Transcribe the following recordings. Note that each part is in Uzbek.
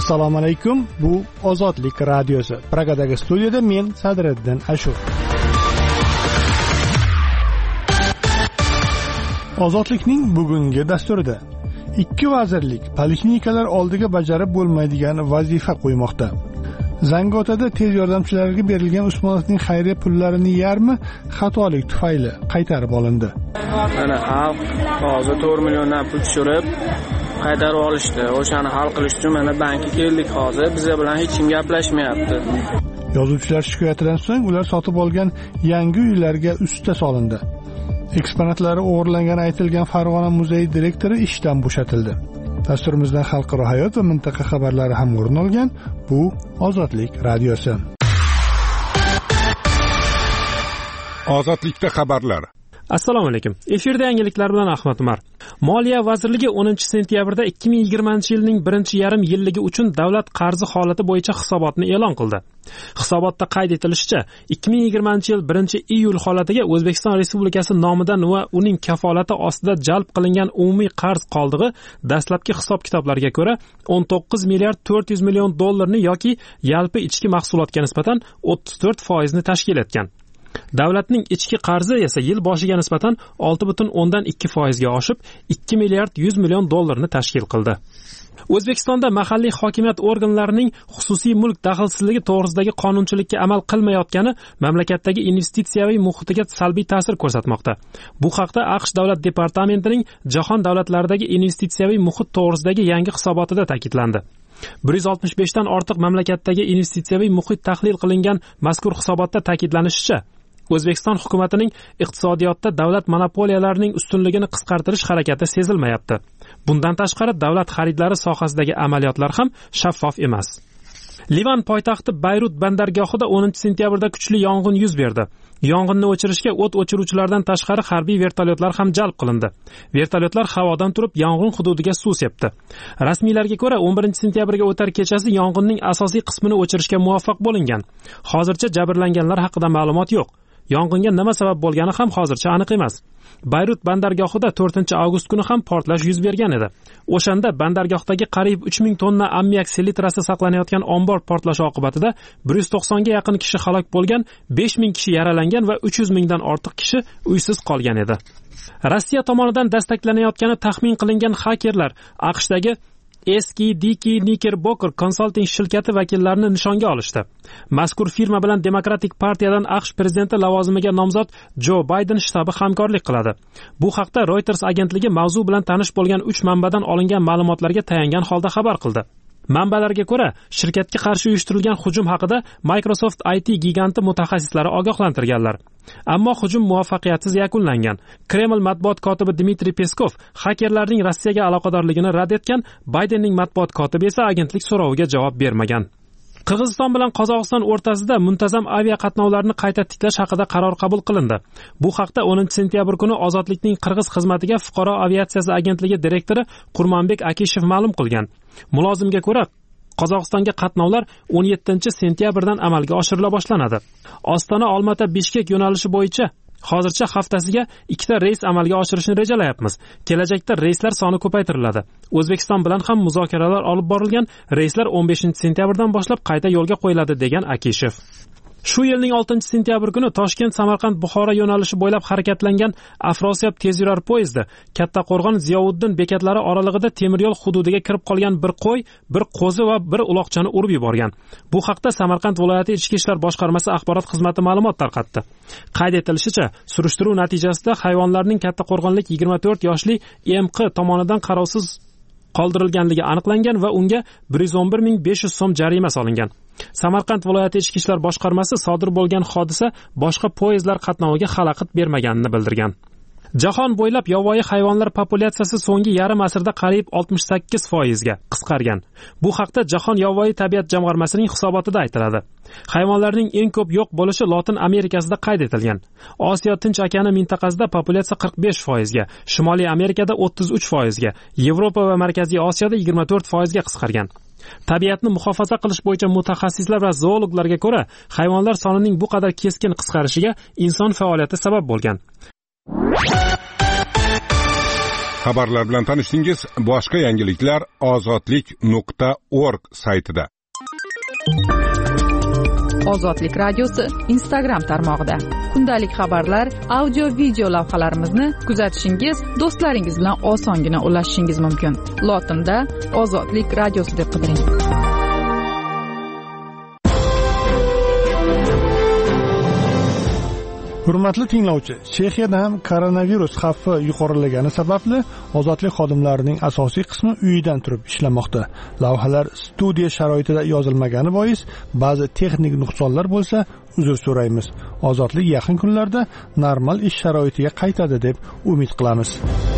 Assalomu alaykum. Bu Ozodlik radiosi. Pragadagi studiyada men Sadriddin Ashur. Ozodlikning bugungi dasturida ikki vazirlik poliklinikalar oldiga bajarib bo'lmaydigan vazifa qo'ymoqda. Zangiotada tez yordamchilarga berilgan Usmonovning xayriya pullarining yarmi xatolik tufayli qaytarib olindi. Mana xalq hozir 4 milliondan pul tushirib qaytarib olishdi. O'shani hal qilish uchun mana bankka keldik hozir. Bizlar bilan hech kim gaplashmayapti. Yozuvchilar shikoyatidan so'ng ular sotib olgan yangi uylarga usta solindi. Eksponatlari o'g'irlangani aytilgan Farg'ona muzeyi direktori ishdan bo'shatildi. Dasturimizdan xalqaro hayot va mintaqa xabarlari ham o'rin olgan. Bu Ozodlik radiosi. Ozodlikda xabarlar. Assalomu alaykum. Efirda yangiliklar bilan Ahmad Umar. Moliya vazirligi 10-sentyabrda 2020-yilning birinchi yarim yilligi uchun davlat qarzi holati bo'yicha hisobotni e'lon qildi. Hisobotda qayd etilishicha, 2020-yil 1-iyul holatiga O'zbekiston Respublikasi nomidan va uning kafolati ostida jalb qilingan umumiy qarz qoldig'i dastlabki hisob-kitoblarga ko'ra 19 milliard 400 million dollarni yoki yalpi ichki mahsulotga nisbatan 34% ni tashkil etgan. Davlatning ichki qarzi esa yil boshiga nisbatan 6.2% ga oshib 2 milliard 100 million dollarni tashkil qildi. O'zbekistonda mahalliy hokimiyat organlarining xususiy mulk daxlsizligi to'g'risidagi qonunchilikka amal qilmayotgani mamlakatdagi investitsiyaviy muhitiga salbiy ta'sir ko'rsatmoqda. Bu haqda AQSh davlat departamentining jahon davlatlaridagi investitsiyaviy muhit to'g'risidagi yangi hisobotida ta'kidlandi. 165 dan ortiq mamlakatdagi investitsiyaviy muhit tahlil qilingan mazkur hisobotda ta'kidlanishicha, O'zbekiston hukumatining iqtisodiyotda davlat monopoliyalarining ustunligini qisqartirish harakati sezilmayapti. Bundan tashqari davlat xaridlari sohasidagi amaliyotlar ham shaffof emas. Livan poytaxti Bayrut bandargohida 10-sentyabrda kuchli yong'in yuz berdi. Yong'inni o'chirishga o't o'chiruvchilardan tashqari harbiy vertolyotlar ham jalb qilindi. Vertolyotlar havodan turib yong'in hududiga suv sepdi. Rasmiylarga ko'ra 11-sentyabrga o'tar kechasi yong'inning asosiy qismini o'chirishga muvaffaq bo'lingan. Hozircha jabrlanganlar haqida ma'lumot yo'q. Yong'inga nima sabab bo'lgani ham hozircha aniq emas. Bayrut bandargohida 4-avgust kuni ham portlash yuz bergan edi. O'shanda bandargohdagi qariyb 3000 tonna ammiak selitrasi saqlanayotgan ombor portlashi oqibatida 190 ga yaqin kishi halok bo'lgan, 5000 kishi yaralangan va 300 mingdan ortiq kishi uysiz qolgan edi. Rossiya tomonidan dastaklanayotgani taxmin qilingan xakerlar AQShdagi SKDK Knickerbocker Consulting shirkati vakillarini nishonga olishdi. Mazkur firma bilan Demokratik partiyadan AQSh prezidenti lavozimiga nomzod Jo Bayden shtabi hamkorlik qiladi. Bu haqda Reuters agentligi mavzu bilan tanish bo'lgan 3 manbadan olingan ma'lumotlarga tayangan holda xabar qildi. Manbalarga ko'ra, shirkatga qarshi uyushtirilgan hujum haqida Microsoft IT giganti mutaxassislari ogohlantirganlar. Ammo hujum muvaffaqiyatsiz yakunlangan. Kreml matbuot kotibi Dmitriy Peskov xakerlarning Rossiyaga aloqadorligini rad etgan, Baydenning matbuot kotibi esa agentlik so'roviga javob bermagan. Qirg'iziston bilan Qozog'iston o'rtasida muntazam avia qatnovlarni qayta tiklash haqida qaror qabul qilindi. Bu haqda 10-sentyabr kuni Ozodlikning Qirg'iz xizmatiga fuqaro aviatsiyasi agentligi direktori Qurmanbek Akishev ma'lum qilgan. Mulozimga ko'ra, Qozog'istonga qatnovlar 17-sentyabrdan amalga oshirila boshlanadi. Ostona-Olmata-Bishkek yo'nalishi bo'yicha hozircha haftasiga 2 ta reys amalga oshirishni rejalayapmiz. Kelajakda reyslar soni ko'paytiriladi. O'zbekiston bilan ham muzokaralar olib borilgan, reyslar 15-sentyabrdan boshlab qayta yo'lga qo'yiladi degan Akishev. Shu yilning 6-sentyabr kuni Toshkent-Samarqand-Buxoro yo'nalishi bo'ylab harakatlangan Afrosiyab tezyurar poyezdi Kattaqo'rg'on-Ziyovuddin bekatlari oralig'ida temir yo'l hududiga kirib qolgan bir qo'y, bir qo'zi va bir uloqchani urib yuborgan. Bu haqda Samarqand viloyati Ichki ishlar boshqarmasi axborot xizmati ma'lumot tarqatdi. Qayd etilishicha, surishtiruv natijasida hayvonlarning Kattaqo'rg'onlik 24 yoshli MQ tomonidan qarovsiz qoldirilganligi aniqlangan va unga 111.500 so'm jarima solingan. Samarqand viloyati Ichki ishlar boshqarmasi sodir bo'lgan hodisa boshqa poyezdlar qatnoviga xalaqit bermaganini bildirgan. Jahon bo'ylab yovvoyi hayvonlar populyatsiyasi so'nggi yarim asrda qariyb 68% ga qisqargan. Bu haqda Jahon yovvoyi tabiat jamg'armasining hisobotida aytiladi. Hayvonlarning eng ko'p yo'q bo'lishi Lotin Amerikasida qayd etilgan. Osiyo Tinch okeani mintaqasida populyatsiya 45% ga, Shimoliy Amerikada 33% ga, Yevropa va Markaziy Osiyoda 24% ga qisqargan. Tabiatni muhofaza qilish bo'yicha mutaxassislar va zoologlarga ko'ra, hayvonlar sonining bu qadar keskin qisqarishiga inson faoliyati sabab bo'lgan. Xabarlar bilan tanishdingiz. Boshqa yangiliklar ozodlik.org saytida. Ozodlik radiosi Instagram tarmog'ida. Kundalik xabarlar, audio, video lavhalarimizni kuzatishingiz, do'stlaringiz bilan osongina ulashishingiz mumkin. Lotinda Ozodlik radiosi deb qidiring. Hurmatli tinglovchi, Chexiyada ham koronavirus xavfi yuqorilagani sababli ozodlik xodimlarining asosiy qismi uyidan turib ishlamoqda. Lavhalar studiya sharoitida yozilmagani bois ba'zi texnik nuqsonlar bo'lsa, uzr so'raymiz. Ozodlik yaqin kunlarda normal ish sharoitiga qaytadi deb umid qilamiz.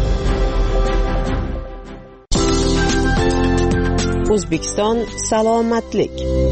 O'zbekiston salomatlik.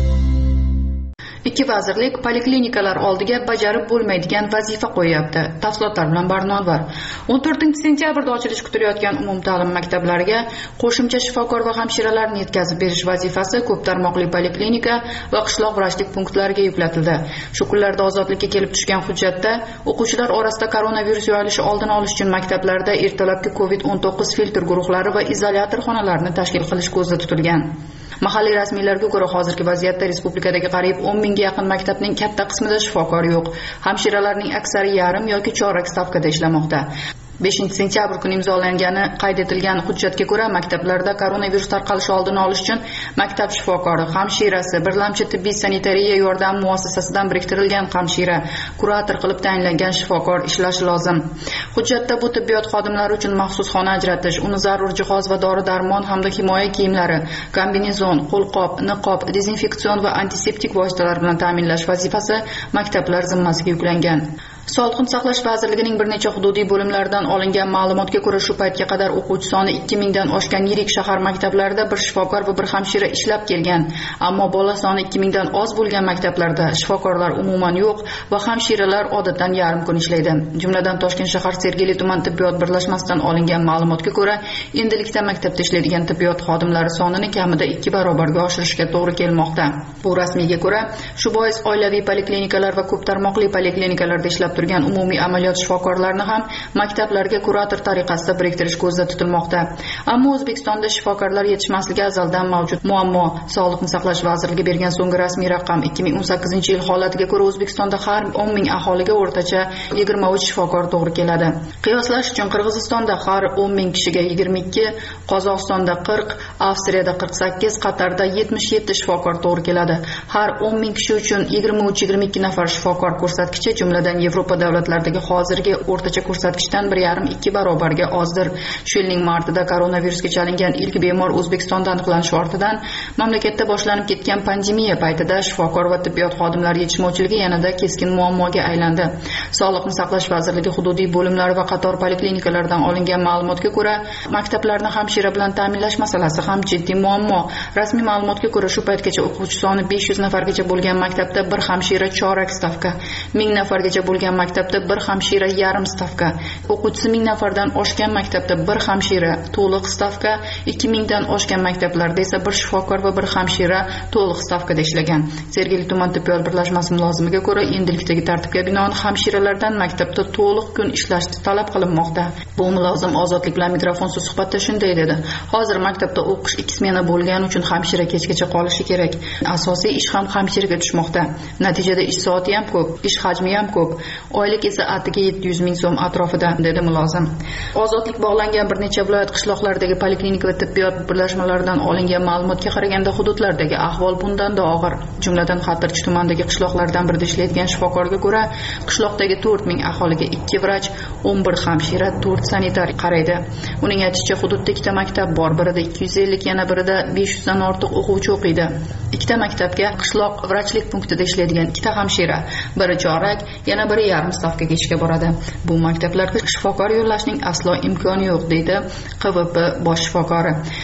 Ikki vazirlik poliklinikalar oldiga bajarib bo'lmaydigan vazifa qo'yapti. Tafsilotlar bilan Barnodvar. 14-sentyabrda ochilish kutilayotgan umumta'lim maktablariga qo'shimcha shifokor va hamshiralarni yetkazib berish vazifasi ko'p tarmoqli poliklinika va qishloq vrachlik punktlariga yuklatildi. Shu kunlarda ozodlikka kelib tushgan hujjatda o'quvchilar orasida koronavirus yoyilishi oldini olish uchun maktablarda ertalabki COVID-19 filtr guruhlari va izolyator xonalarini tashkil qilish ko'zda tutilgan. Mahalliy rasmiylarga ko'ra, hozirgi vaziyatda respublikadagi qariyb 10 mingga yaqin maktabning katta qismida shifokor yo'q. Hamshiralarning aksari yarim yoki chorak stavkada ishlamoqda. 5-sentyabr kuni imzolangani qayd etilgan hujjatga ko'ra, maktablarda koronavirus tarqalishi oldini olish uchun maktab shifokori, hamshirasi, birlamchi tibbiy sanitariya yordam muassasasidan biriktirilgan hamshira, kurator qilib tayinlangan shifokor ishlashi lozim. Hujjatda bu tibbiyot xodimlari uchun maxsus xona ajratish, uni zarur jihoz va dori-darmon hamda himoya kiyimlari, kombinezon, qo'lqop, niqob, dezinfeksion va antiseptik vositalar bilan ta'minlash vazifasi maktablar zimmasiga yuklangan. Sog'liqni saqlash vazirligining bir necha hududiy bo'limlaridan olingan ma'lumotga ko'ra, shu paytga qadar o'quvchi soni 2000 dan oshgan yirik shahar maktablarida bir shifokor va bir hamshira ishlab kelgan. Ammo bola soni 2000 dan oz bo'lgan maktablarda shifokorlar umuman yo'q va hamshiralar odatdan yarim kun ishlaydi. Jumladan Toshkent shahar Sergeli tuman tibbiyot birlashmasidan olingan ma'lumotga ko'ra, endilikda maktabda ishlaydigan tibbiyot xodimlari sonini kamida 2 barobarga oshirishga to'g'ri kelmoqda. Bu rasmiyga ko'ra, shu bois oilaviy poliklinikalar va ko'p tarmoqli poliklinikalarda ishlab turgan umumiy amaliyot shifokorlarini ham maktablarga kurator tariqasida biriktirish ko'zda tutilmoqda. Ammo O'zbekistonda shifokorlar yetishmasligi azaldan mavjud muammo. Sog'liqni saqlash vazirligi bergan so'nggi rasmiy raqam 2018-yil holatiga ko'ra, O'zbekistonda har 10 ming aholiga o'rtacha 23 shifokor to'g'ri keladi. Qiyoslash uchun Qirg'izistonda har 10 ming kishiga 22, Qozog'istonda 40, Avstriyada 48, Qatarda 77 shifokor to'g'ri keladi. Har 10 ming kishi uchun 23-22 nafar shifokor ko'rsatkichi, jumladan Yevropa davlatlaridagi hozirgi o'rtacha ko'rsatkichdan 1,5-2 barobarga ozdir. Shu yilning martida koronavirusga chalingan ilk bemor O'zbekistonda aniqlanishi ortidan mamlakatda boshlanib ketgan pandemiya paytida shifokor va tibbiyot xodimlari yetishmovchiligi yanada keskin muammoga aylandi. Sog'liqni saqlash vazirligi hududiy bo'limlari va qator poliklinikalardan olingan ma'lumotga ko'ra, maktablarni hamshira bilan ta'minlash masalasi ham jiddiy muammo. Rasmiy ma'lumotga ko'ra, shu paytgacha o'quvchi soni 500 nafargacha bo'lgan maktabda bir hamshira chorak stavka, 1000 nafargacha bo'lgan maktabda bir hamshira yarim stavka, o'quvchisi 1000 nafardan oshgan maktabda bir hamshira to'liq stavka, 2000 dan oshgan maktablarda esa bir shifokor va bir hamshira to'liq stavkada ishlagan. Sergeli tuman tibbiyot birlashmasi mulozimiga ko'ra, endilikdagi tartibga binoan hamshiralardan maktabda to'liq kun ishlashni talab qilinmoqda. Bu mulozim Ozodlik bilan mikrofonsiz suhbatda shunday dedi: "Hozir maktabda o'qish 2 smena bo'lgani uchun hamshira kechgacha qolishi kerak. Asosiy ish ham hamshiraga tushmoqda. Natijada ish soati ham ko'p, ish hajmi ham ko'p. Oylik esa atiga 700 ming so'm atrofida", dedi mulozim. Ozodlik bog'langan bir necha viloyat qishloqlaridagi poliklinika va tibbiyot birlashmalaridan olingan ma'lumotga qaraganda, hududlardagi ahvol bundan-da og'ir. Jumladan Xatirchi tumanidagi qishloqlardan birida ishlaydigan shifokorga ko'ra, qishloqdagi 4 ming aholiga 2 vrach, 11 hamshira, 4 sanitar qaraydi. Uning aytishicha, hududda 2 ta maktab bor, birida 250, yana birida 500 dan ortiq o'quvchi o'qiydi. 2 ta maktabga qishloq vrachlik punktida ishlaydigan 2 ta hamshira, biri chorak, yana biri yarim stavkaga ishga boradi. Bu maktablarga shifokor yo'llashning aslo imkoni yo'q, deydi QVP bosh shifokori.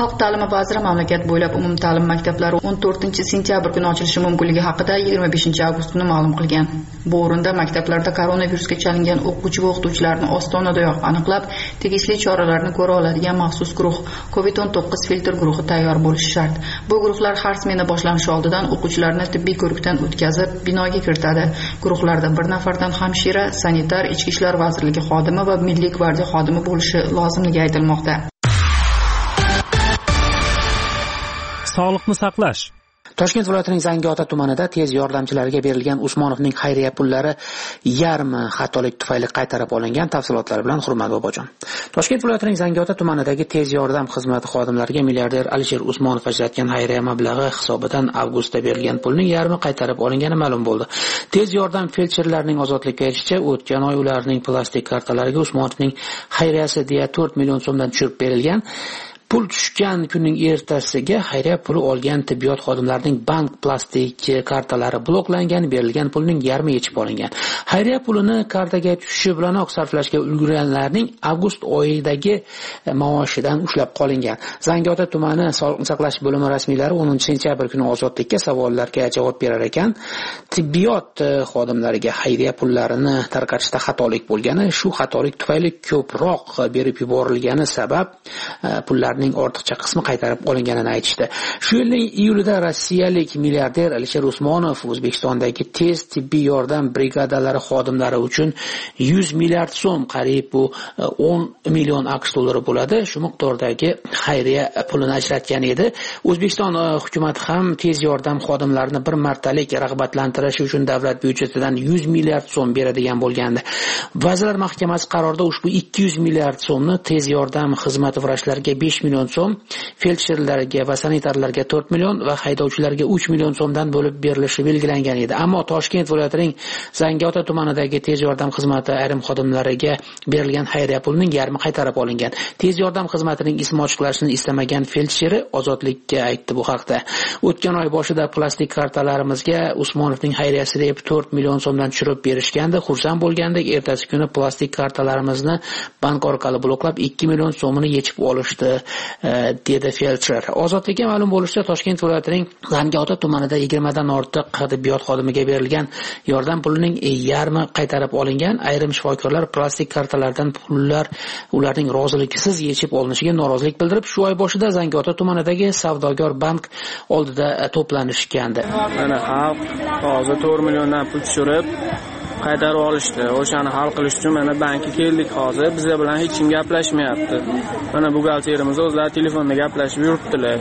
Xalq ta'limi vaziri mamlakat bo'ylab umumta'lim maktablari 14-sentyabr kuni ochilishi mumkinligi haqida 25-avgust kuni ma'lum qilgan. Bu o'rinda maktablarda koronavirusga chalingan o'quvchi va o'qituvchilarni ostonadoyoq aniqlab, tegishli choralarni ko'ra oladigan maxsus guruh COVID-19 filtr guruhi tayyor bo'lishi shart. Bu guruhlar har smena boshlanishi oldidan o'quvchilarni tibbiy ko'rikdan o'tkazib, binoga kiritadi. Guruhlarda bir nafardan hamshira, sanitar, ichki ishlar vazirligi xodimi va Milliy gvardiya xodimi bo'lishi lozimligi aytilmoqda. Sog'liqni saqlash. Toshkent viloyatining Zangiota tumanida tez yordamchilarga berilgan Usmonovning xayriya pullari yarmi xatolik tufayli qaytarib olingan. Tafsilotlar bilan Hurmat Bobojon. Toshkent viloyatining Zangiota tumanidagi tez yordam xizmati xodimlariga milliarder Alisher Usmonov ajratgan xayriya mablag'i hisobidan avgustda berilgan pulning yarmi qaytarib olingani ma'lum bo'ldi. Tez yordam feldsherlarining ozodlikka erishicha, o'tgan oy ularning plastik kartalariga Usmonovning xayriyasi deya 4 million so'mdan tushirib berilgan. Pul tushgan kunning ertasiga xayriya puli olgan tibbiyot xodimlarining bank plastik kartalari bloklangan, berilgan pulning yarmi yechib olingan. Xayriya pulini kartaga tushishi bilanoq sarflashga ulgurganlarning avgust oyidagi maoshidan ushlab qolingan. Zangiota tumani Sog'liqni saqlash bo'limi rasmiylari 10-sentyabr kuni ozodlikka savollarga javob berar ekan. Tibbiyot xodimlariga xayriya pullarini tarqatishda xatolik bo'lgani, shu xatolik tufayli ko'proq berib yuborilgani sabab pullarning ortiqcha qismi qaytarib olinganini aytishdi. Shu yilning iyulida rossiyalik milliarder Alisher Usmonov O'zbekistondagi tez tibbiy yordam brigadalari xodimlari uchun 100 milliard so'm, qariyb bu 10 million AQSh dollari bo'ladi, shu miqdordagi xayriya pulini ajratgan edi. O'zbekiston hukumatı ham tez yordam xodimlarini bir martalik rag'batlantirish uchun davlat byudjetidan 100 milliard so'm beradigan bo'lgandi. Vazirlar Mahkamasi qarorida ushbu 200 milliard so'mni tez yordam xizmati vrachlariga 5 million so'm, feldsherlarga va sanitarlarga 4 million va haydovchilarga 3 million so'mdan bo'lib berilishi belgilangan edi. Ammo Toshkent viloyatining Zangiota tumanidagi tez yordam xizmati ayrim xodimlariga berilgan xayriya pulining yarmi qaytarib olingan. Tez yordam xizmatining ismi ochiqlanishini istamagan feldsheri ozodlikka aytdi bu haqda. O'tgan oy boshida plastik kartalarimizga Usmonovning xayriyasi deb 4 million so'mdan tushirib berishgandi. Xursand bo'lgandik, ertasi kuni plastik kartalarimizni bank orqali bloklab 2 million so'mini yechib olishdi, dedi feldsher. Ozodlikka ma'lum bo'lishicha, Toshkent viloyatining Zangiota tumanida 20 dan ortiq tibbiyot xodimiga berilgan yordam pulining yarmi qaytarib olingan. Ayrim shifokorlar plastik kartalardan pullar ularning roziligisiz yechib olinishiga norozilik bildirib, shu oy boshida Zangiota tumanidagi savdogar bank oldida to'planishgandi. Mana xalq hozir 4 milliondan pul tushirib qaytarib olishdi. O'shani hal qilish uchun mana bankka keldik hozir. Bizlar bilan hech kim gaplashmayapti. Mana buxgalterimiz o'zlari telefonda gaplashib yuribdilar.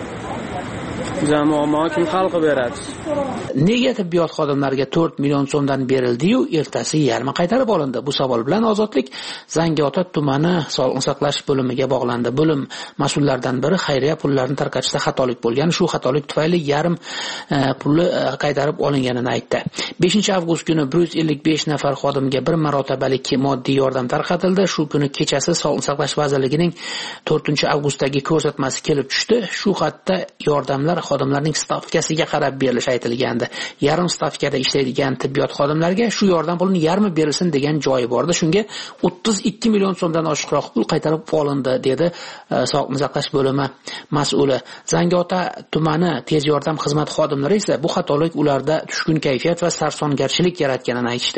Bizga muammo kim hal qilib beradi? Nega tibbiyot xodimlariga 4 million so'mdan berildi-yu, ertasi yarmi qaytarib olindi? Bu savol bilan Ozodlik Zangiota tumani Sog'liqni saqlash bo'limiga bog'landi. Bo'lim mas'ullaridan biri xayriya pullarini tarqatishda xatolik bo'lgan, shu xatolik tufayli yarim puli qaytarib olinganini aytdi. 5-avgust kuni 155 nafar xodimga bir marotabalik moddiy yordam tarqatildi. Shu kuni kechasi Sog'liqni saqlash vazirligining 4-avgustdagi ko'rsatmasi kelib tushdi. Shu xatda yordamlar xodimlarning stavkasiga qarab berilishi aytilgandi. Yarim stavkada ishlaydigan tibbiyot xodimlariga shu yordam pulini yarmi berilsin degan joyi bordi. Shunga 32 million so'mdan oshiqroq pul qaytarib olindi, dedi Sog'liqni saqlash bo'limi mas'uli. Zangiota tumani tez yordam xizmati xodimlari esa bu xatolik ularda tushkun kayfiyat va sarsongarchilik yaratganini aytishdi.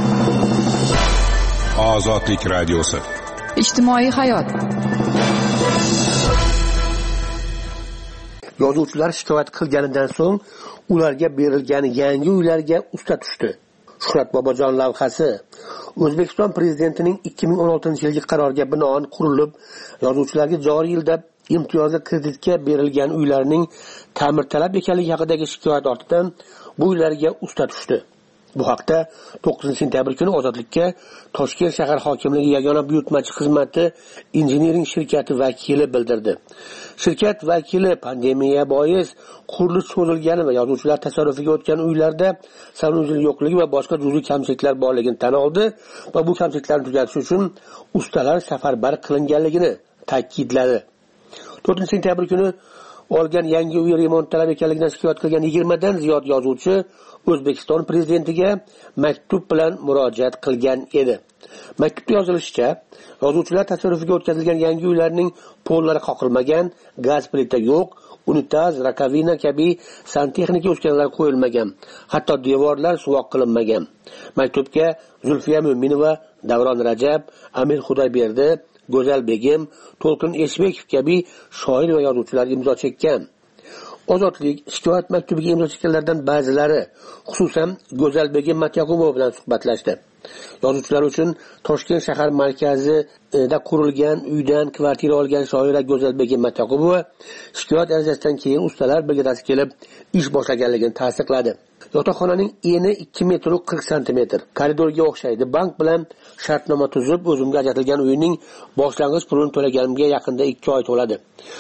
Ozodlik radiosi. Ijtimoiy hayot. Yozuvchilar shikoyat qilganidan so'ng ularga berilgan yangi uylarga usta tushdi. Shuhrat Bobojon lavhasi. O'zbekiston prezidentining 2016-yilgi qaroriga binoan qurilib, yozuvchilarga joriy yilda imtiyozli kreditga berilgan uylarning ta'mirtalab ekanligi haqidagi shikoyat ortidan bu uylarga usta tushdi. Bu haqda 9-sentyabr kuni Ozodlikka Toshkent shahar hokimligi yagona buyurtmachi xizmati injiniring shirkati vakili bildirdi. Shirkat vakili pandemiya bois qurilish cho'zilgani va yozuvchilar tasarrufiga o'tgan uylarda sanusiz yo'qligi va boshqa juz'iy kamchiliklar borligini tan oldi va bu kamchiliklarni tugatish uchun ustalar safarbar qilinganligini ta'kidladi. 4-sentyabr kuni olgan yangi uy remont talab ekanligidan shikoyat qilgan 20 dan ziyod yozuvchi O'zbekiston prezidentiga maktub bilan murojaat qilgan edi. Maktubda yozilishicha, yozuvchilar tasarrufiga o'tkazilgan yangi uylarning pollari qoqilmagan, gaz plita yo'q, unitaz, rakovina kabi santexnika uskunalar qo'yilmagan, hatto devorlar suvoq qilinmagan. Maktubga Zulfiya Mo'minova, Davron Rajab, Amir Xudoyberdi, Go'zal Begim, To'lqin Eshbekov kabi shoir va yozuvchilar imzo chekkan. Ozodlik shikoyat maktubiga imzo chekkanlardan ba'zilari, xususan Go'zal Begim Matyaqubova bilan suhbatlashdi. Yozuvchilar uchun Toshkent shahar markazida qurilgan uydan kvartira olgan shoira Go'zal Begim Matyaqubova shikoyat arizasidan keyin ustalar brigadasi kelib ish boshlaganligini tasdiqladi. Yotoqxonaning eni 2 metr 40 cm, koridorga o'xshaydi. Bank bilan shartnoma tuzib, o'zimga ajratilgan uyning boshlang'ich pulini to'laganimga yaqinda 2 oy to'ladi.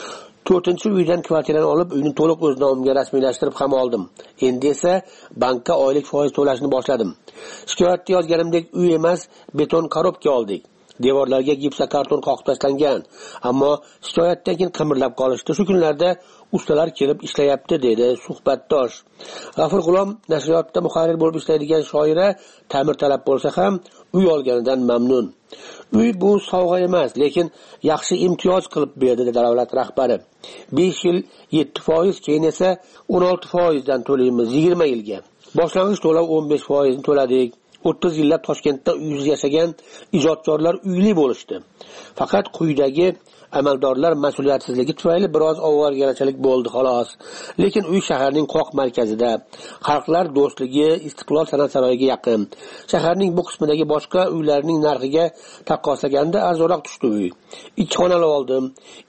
4-uydan kvartirani olib, uyni to'liq o'z nomimga rasmiylashtirib ham oldim. Endi esa bankka oylik foiz to'lashni boshladim. Shikoyatda yozganimdek uy emas, beton korobka oldik. Devorlarga gipsokarton qoqib tashlangan, ammo shikoyatdan keyin qimirlab qolishdi. Shu kunlarda ustalar kelib ishlayapti, dedi suhbatdosh. G'afur G'ulom nashriyotda muharrir bo'lib ishlaydigan shoira ta'mirtalab bo'lsa ham uy olganidan mamnun. Uy bu sovg'a emas, lekin yaxshi imtiyoz qilib berdi, dedi davlat rahbari. 5 yil 7%, keyin esa 16% dan to'laymiz 20 yilga. Boshlang'ich to'lov 15% ni to'ladik. 30 yillab Toshkentda uysiz yashagan ijodkorlar uyli bo'lishdi. Faqat quyidagi amaldorlar mas'uliyatsizligi tufayli biroz ovoragarchilik bo'ldi xolos. Lekin uy shaharning qoq markazida, xalqlar do'stligi, Istiqlol san'at saroyiga yaqin. Shaharning bu qismidagi boshqa uylarning narxiga taqqoslaganda arzonroq tushdi uy. 2 xonali oldim.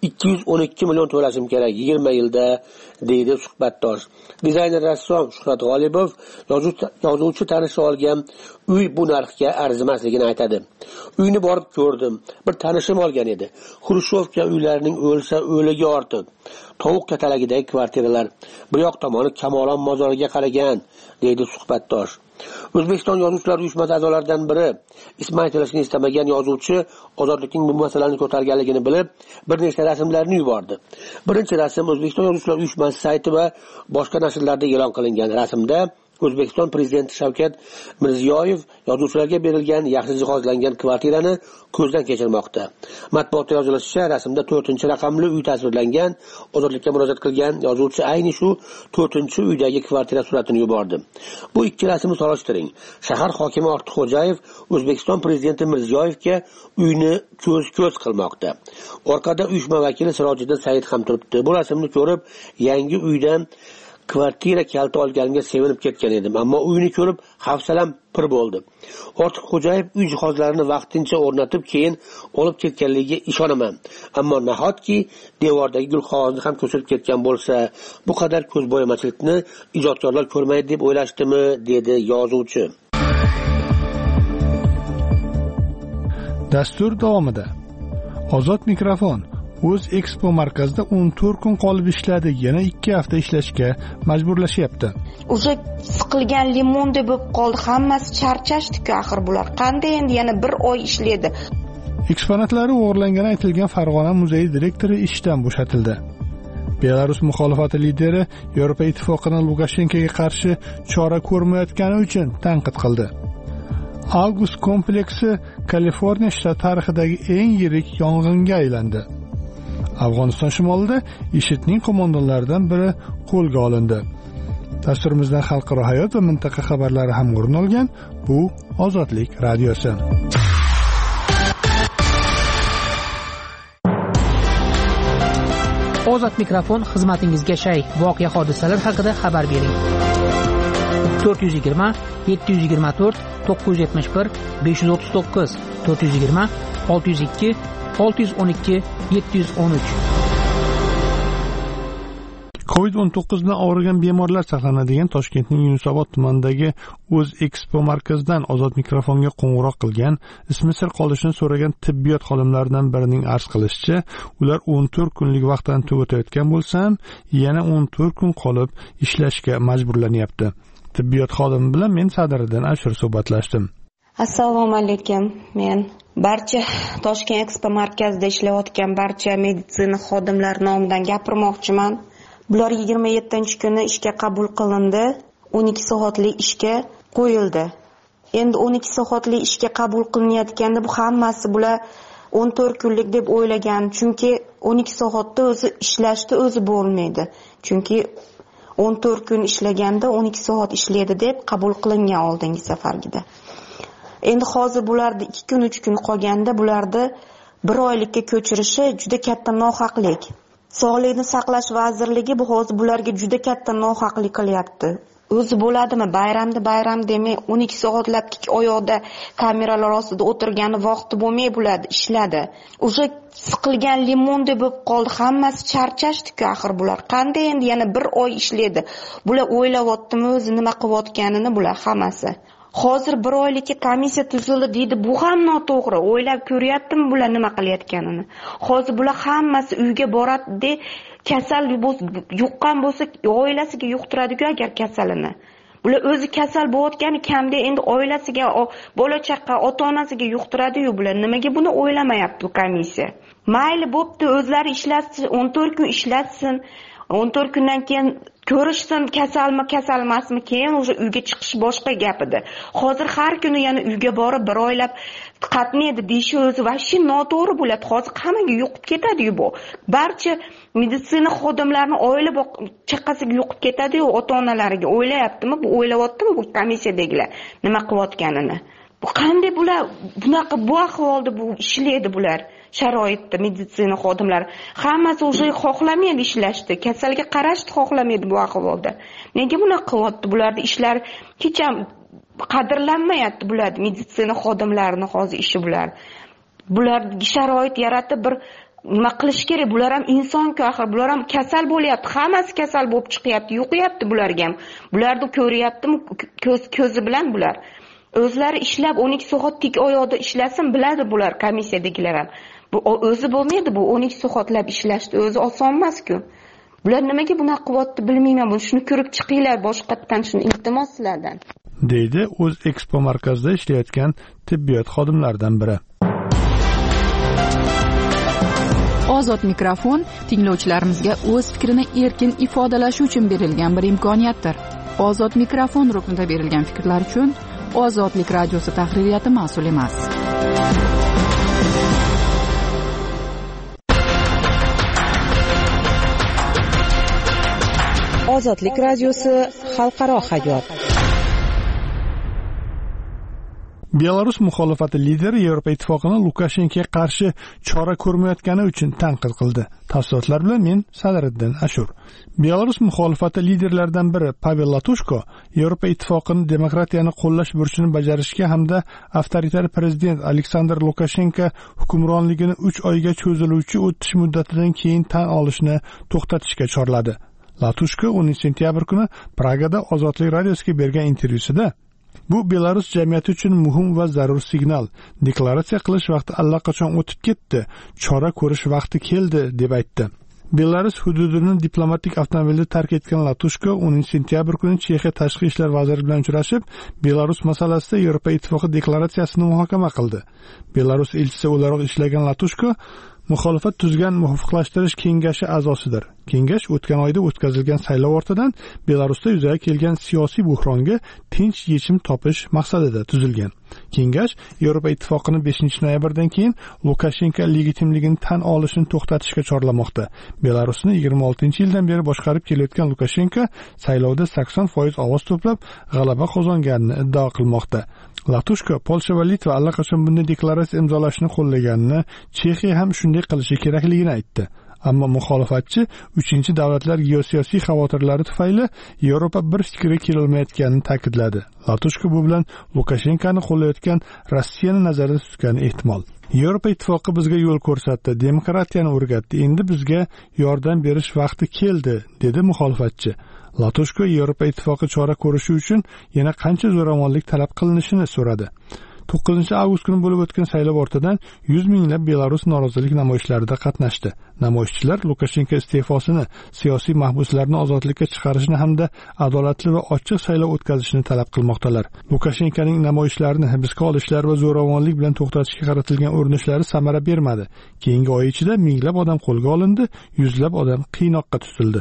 212 million to'lashim kerak 20 yilda, deydi suhbatdosh. Dizayner rassom Shuhrat G'olibov yozuvchi tanishi olgan uy bu narxga arzimasligini aytadi. Uyni borib ko'rdim. Bir tanishim olgan edi. Xrushchevka uylarining o'lsa o'ligi ortiq. Tovuq katalagidagi kvartiralar. Bir yoq tomoni Kamolon mozoriga qaragan, deydi suhbatdosh. O'zbekiston Yozuvchilar uyushmasi a'zolaridan biri ismi aytilishini istamagan yozuvchi ozodlikning bu masalani ko'targanligini bilib, bir nechta rasmlarni yubordi. Birinchi rasm O'zbekiston Yozuvchilar uyushmasi sayti va boshqa nashrlarda e'lon qilingan. Rasmda O'zbekiston prezidenti Shavkat Mirziyoyev yozuvchilarga berilgan yaxshi jihozlangan kvartirani ko'zdan kechirmoqda. Matbuotda yozilishicha, rasmda 4-raqamli uy tasvirlangan. Ozodlikka murojaat qilgan yozuvchi ayni shu 4-uydagi kvartira suratini yubordi. Bu ikki rasmni solishtiring. Shahar hokimi Ortiqxo'jayev O'zbekiston prezidenti Mirziyoyevga uyni ko'z qilmoqda. Orqada uyushma vakili Sirojiddin Said ham turibdi. Bu rasmni ko'rib, yangi uydan kvartira kaliti olganimga sevinib ketgan edim, ammo uyni ko'rib hafsalam pir bo'ldi. Ortiqxo'jayev uy jihozlarini vaqtincha o'rnatib, keyin olib ketganligiga ishonaman. Ammo nahotki devordagi gulqog'ozni ham ko'chirib ketgan bo'lsa, bu qadar ko'zbo'yamachilikni ijodkorlar ko'rmaydi deb o'ylashdimi, dedi yozuvchi. Dastur davomida Ozod mikrofon O'z Expo markazida 14 kun qolib ishladi, yana 2 hafta ishlashga majburlashyapti. O'sha siqilgan limonday bo'lib qoldi, hammasi charchashdi-ku axir bular. Qanday endi yana 1 oy ishlaydi? Eksponatlari o'g'irlangani aytilgan Farg'ona muzeyi direktori ishdan bo'shatildi. Belarus muxolifati lideri Yevropa ittifoqini Lukashenkoga qarshi chora ko'rmayotgani uchun tanqid qildi. August kompleksi Kaliforniya shtati tarixidagi eng yirik yong'inga aylandi. Afg'oniston shimolida IShIDning qo'mondonlaridan biri qo'lga olindi. Dasturimizdan xalqaro hayot va mintaqa xabarlari ham o'rin olgan. Bu Ozodlik radiosi. Ozod mikrofon xizmatingizga shay. Voqea hodisalar haqida xabar bering. 420 724 971 539 420 602 612 713. COVID-19 bilan og'rigan bemorlar saqlanadigan Toshkentning Yunusobod tumanidagi O'z Expo markazidan Ozod mikrofonga qo'ng'iroq qilgan, ismi sir qolishini so'ragan tibbiyot xodimlaridan birining arz qilishicha, ular 14 kunlik vaqtdan o'tayotgan bo'lsa ham, yana 14 kun qolib ishlashga majburlanyapti. Tibbiyot xodimi bilan men Sadiriddin Ashur suhbatlashdim. Assalomu alaykum. Men barcha Toshkent Expo markazida ishlayotgan barcha meditsina xodimlari nomidan gapirmoqchiman. Bular 27-kuni ishga qabul qilindi, 12 soatlik ishga qo'yildi. Endi 12 soatli ishga qabul qilinayotganda bu hammasi bular 14 kunlik deb o'ylagan. Chunki 12 soatda o'zi ishlashda o'zi bo'lmaydi. Chunki 14 kun ishlaganda 12 soat ishlaydi deb qabul qilingan oldingi safargida. Endi hozir bularni 2 kun 3 kun qolganda bularni 1 oylikka ko'chirishi juda katta nohaqlik. Sog'liqni saqlash vazirligi bu hozir bularga juda katta nohaqlik qilyapti. O'zi bo'ladimi? Bayram demay 12 soatlab oyoqda kameralar ostida o'tirgani vaqti bo'lmay bo'ladi, ishladi. O'sha siqilgan limonday bo'lib qoldi. Hammasi charchashdi-ku axir bular. Qanday endi yana 1 oy ishlaydi? Bular o'ylayaptimi o'zi nima qilayotganini bular hammasi. Hozir 1 oylikka komissiya tuzildi deydi. Bu ham noto'g'ri. O'ylab ko'ryaptimi bular nima qilayotganini? Hozir bular hammasi uyga boradi, kasal yuqqan bo'lsa oilasiga yuqtiradi-ku agar kasalini. Bular o'zi kasal bo'layotgani kamda endi oilasiga, bola chaqa, ota-onasiga yuqtiradi-yu bular. Nimaga buni o'ylamayapti komissiya? Mayli bo'pti, o'zlari ishlatsin, 14 kun ishlatsin. 14 kundan keyin ko'rishsin, kasalmi, kasal emasmi, keyin o'sha uyga chiqish boshqa gap edi. Hozir har kuni yana uyga borib 1 oylab qatnaydi deyishi o'zi vashshi noto'g'ri bo'ladi. Hozir hammaga yuqib ketadi-yu bu. Barcha meditsina xodimlarini oila chaqasiga yuqib ketadi-yu, ota-onalariga. O'ylayaptimi? Bu o'ylayaptimi bu komissiyadagilar nima qilayotganini? Bu qanday bular bunaqa bu ahvolda bu ishlaydi bular? Sharoitda meditsina xodimlari hammasi o'sha xohlamaydi ishlashni, kasalga qarashni xohlamaydi bu ahvolda. Nega bunaqa qilyapti? Bularning ishlari hech ham qadrlanmayapti bularning meditsina xodimlarining hozir ishi bular. Bularga sharoit yaratib bir nima qilish kerak? Bular ham inson-ku axir, bular ham kasal bo'lyapti. Hammasi kasal bo'lib chiqyapti, yo'qyapti bularga ham. Bularni ko'ryaptimi ko'zi bilan bular. O'zlari ishlab 12 soat tik oyoqda ishlasin biladi bular komissiyadagilar ham. Bu o'zi bo'lmaydi bu 12 soatlab ishlashni o'zi oson emas-ku. Bular nimaga bunaqa qilyapti bilmayman. Buni shuni ko'rib chiqinglar boshqatdan shuni iltimos sizlardan. deydi o'z Expo markazida ishlayotgan tibbiyot xodimlaridan biri. Ozod mikrofon tinglovchilarimizga o'z fikrini erkin ifodalashi uchun berilgan bir imkoniyatdir. Ozod mikrofon ruknida berilgan fikrlar uchun Ozodlik radiosi tahririyati mas'ul emas. Ozodlik radiosi xalqaro hayot. Belarus muxolifati lideri Yevropa ittifoqini Lukashenkoga qarshi chora ko'rmayotgani uchun tanqid qildi. Tafsilotlar bilan men Sadriddin Ashur. Belarus muxolifati liderlaridan biri Pavel Latushko Yevropa ittifoqini demokratiyani qo'llash burchini bajarishga hamda avtoritar prezident Aleksandr Lukashenko hukmronligini 3 oyga cho'ziluvchi o'tish muddatidan keyin tan olishni to'xtatishga chorladi. Latushko 10 sentyabr kuni Pragada Ozodlik radiosiga bergan intervyusida bu Belarus jamiyati uchun muhim va zarur signal. Deklaratsiya qilish vaqti allaqachon o'tib ketdi. Chora ko'rish vaqti keldi deb aytdi. Belarus hududini diplomatik avtomobilda tark etgan Latushko 10 sentyabr kuni Chexiya tashqi ishlar vaziri bilan uchrashib, Belarus masalasida Yevropa ittifoqi deklaratsiyasini muhokama qildi. Belarus elchisi o'laroq ishlagan Latushko muxolifat tuzgan muvofiqlashtirish kengashi a'zosidir. Kengash o'tgan oyda o'tkazilgan saylov ortidan Belarusda yuzaga kelgan siyosiy buhronga tinch yechim topish maqsadida tuzilgan. Kengash Yevropa ittifoqini 5-noyabrdan keyin Lukashenko legitimligini tan olishini to'xtatishga chorlamoqda. Belarusni 26-yildan beri boshqarib kelayotgan Lukashenko saylovda 80% ovoz to'plab g'alaba qozonganini iddao qilmoqda. Latushko Polsha va Litva allaqachon bunday deklaratsiya imzolashni qo'llaganini, Chexiya ham shunday qilishi kerakligini aytdi. Ammo muxolifatchi 3-davlatlar geosiyosiy xavotirlari tufayli Yevropa bir fikrga kelolmayotganini ta'kidladi. Latushko bu bilan Lukashenkoni qo'llayotgan Rossiyani nazarda tutgani ehtimol. Yevropa ittifoqi bizga yo'l ko'rsatdi, demokratiyani o'rgatdi. Endi bizga yordam berish vaqti keldi, dedi muxolifatchi. Latushko Yevropa ittifoqi chora ko'rishi uchun yana qancha zo'ravonlik talab qilinishini so'radi. 9-avgust kuni bo'lib o'tgan saylov ortidan 100 minglab Belarus norozilik namoyishlarida qatnashdi. Namoyishchilar Lukashenko iste'fosini, siyosiy mahbuslarni ozodlikka chiqarishni hamda adolatli va ochiq saylov o'tkazishni talab qilmoqdalar. Lukashenkoning namoyishlarni hibsga olishlar va zo'ravonlik bilan to'xtatishga qaratilgan urinishlari samara bermadi. Keyingi oy ichida minglab odam qo'lga olindi, yuzlab odam qiynoqqa tutildi.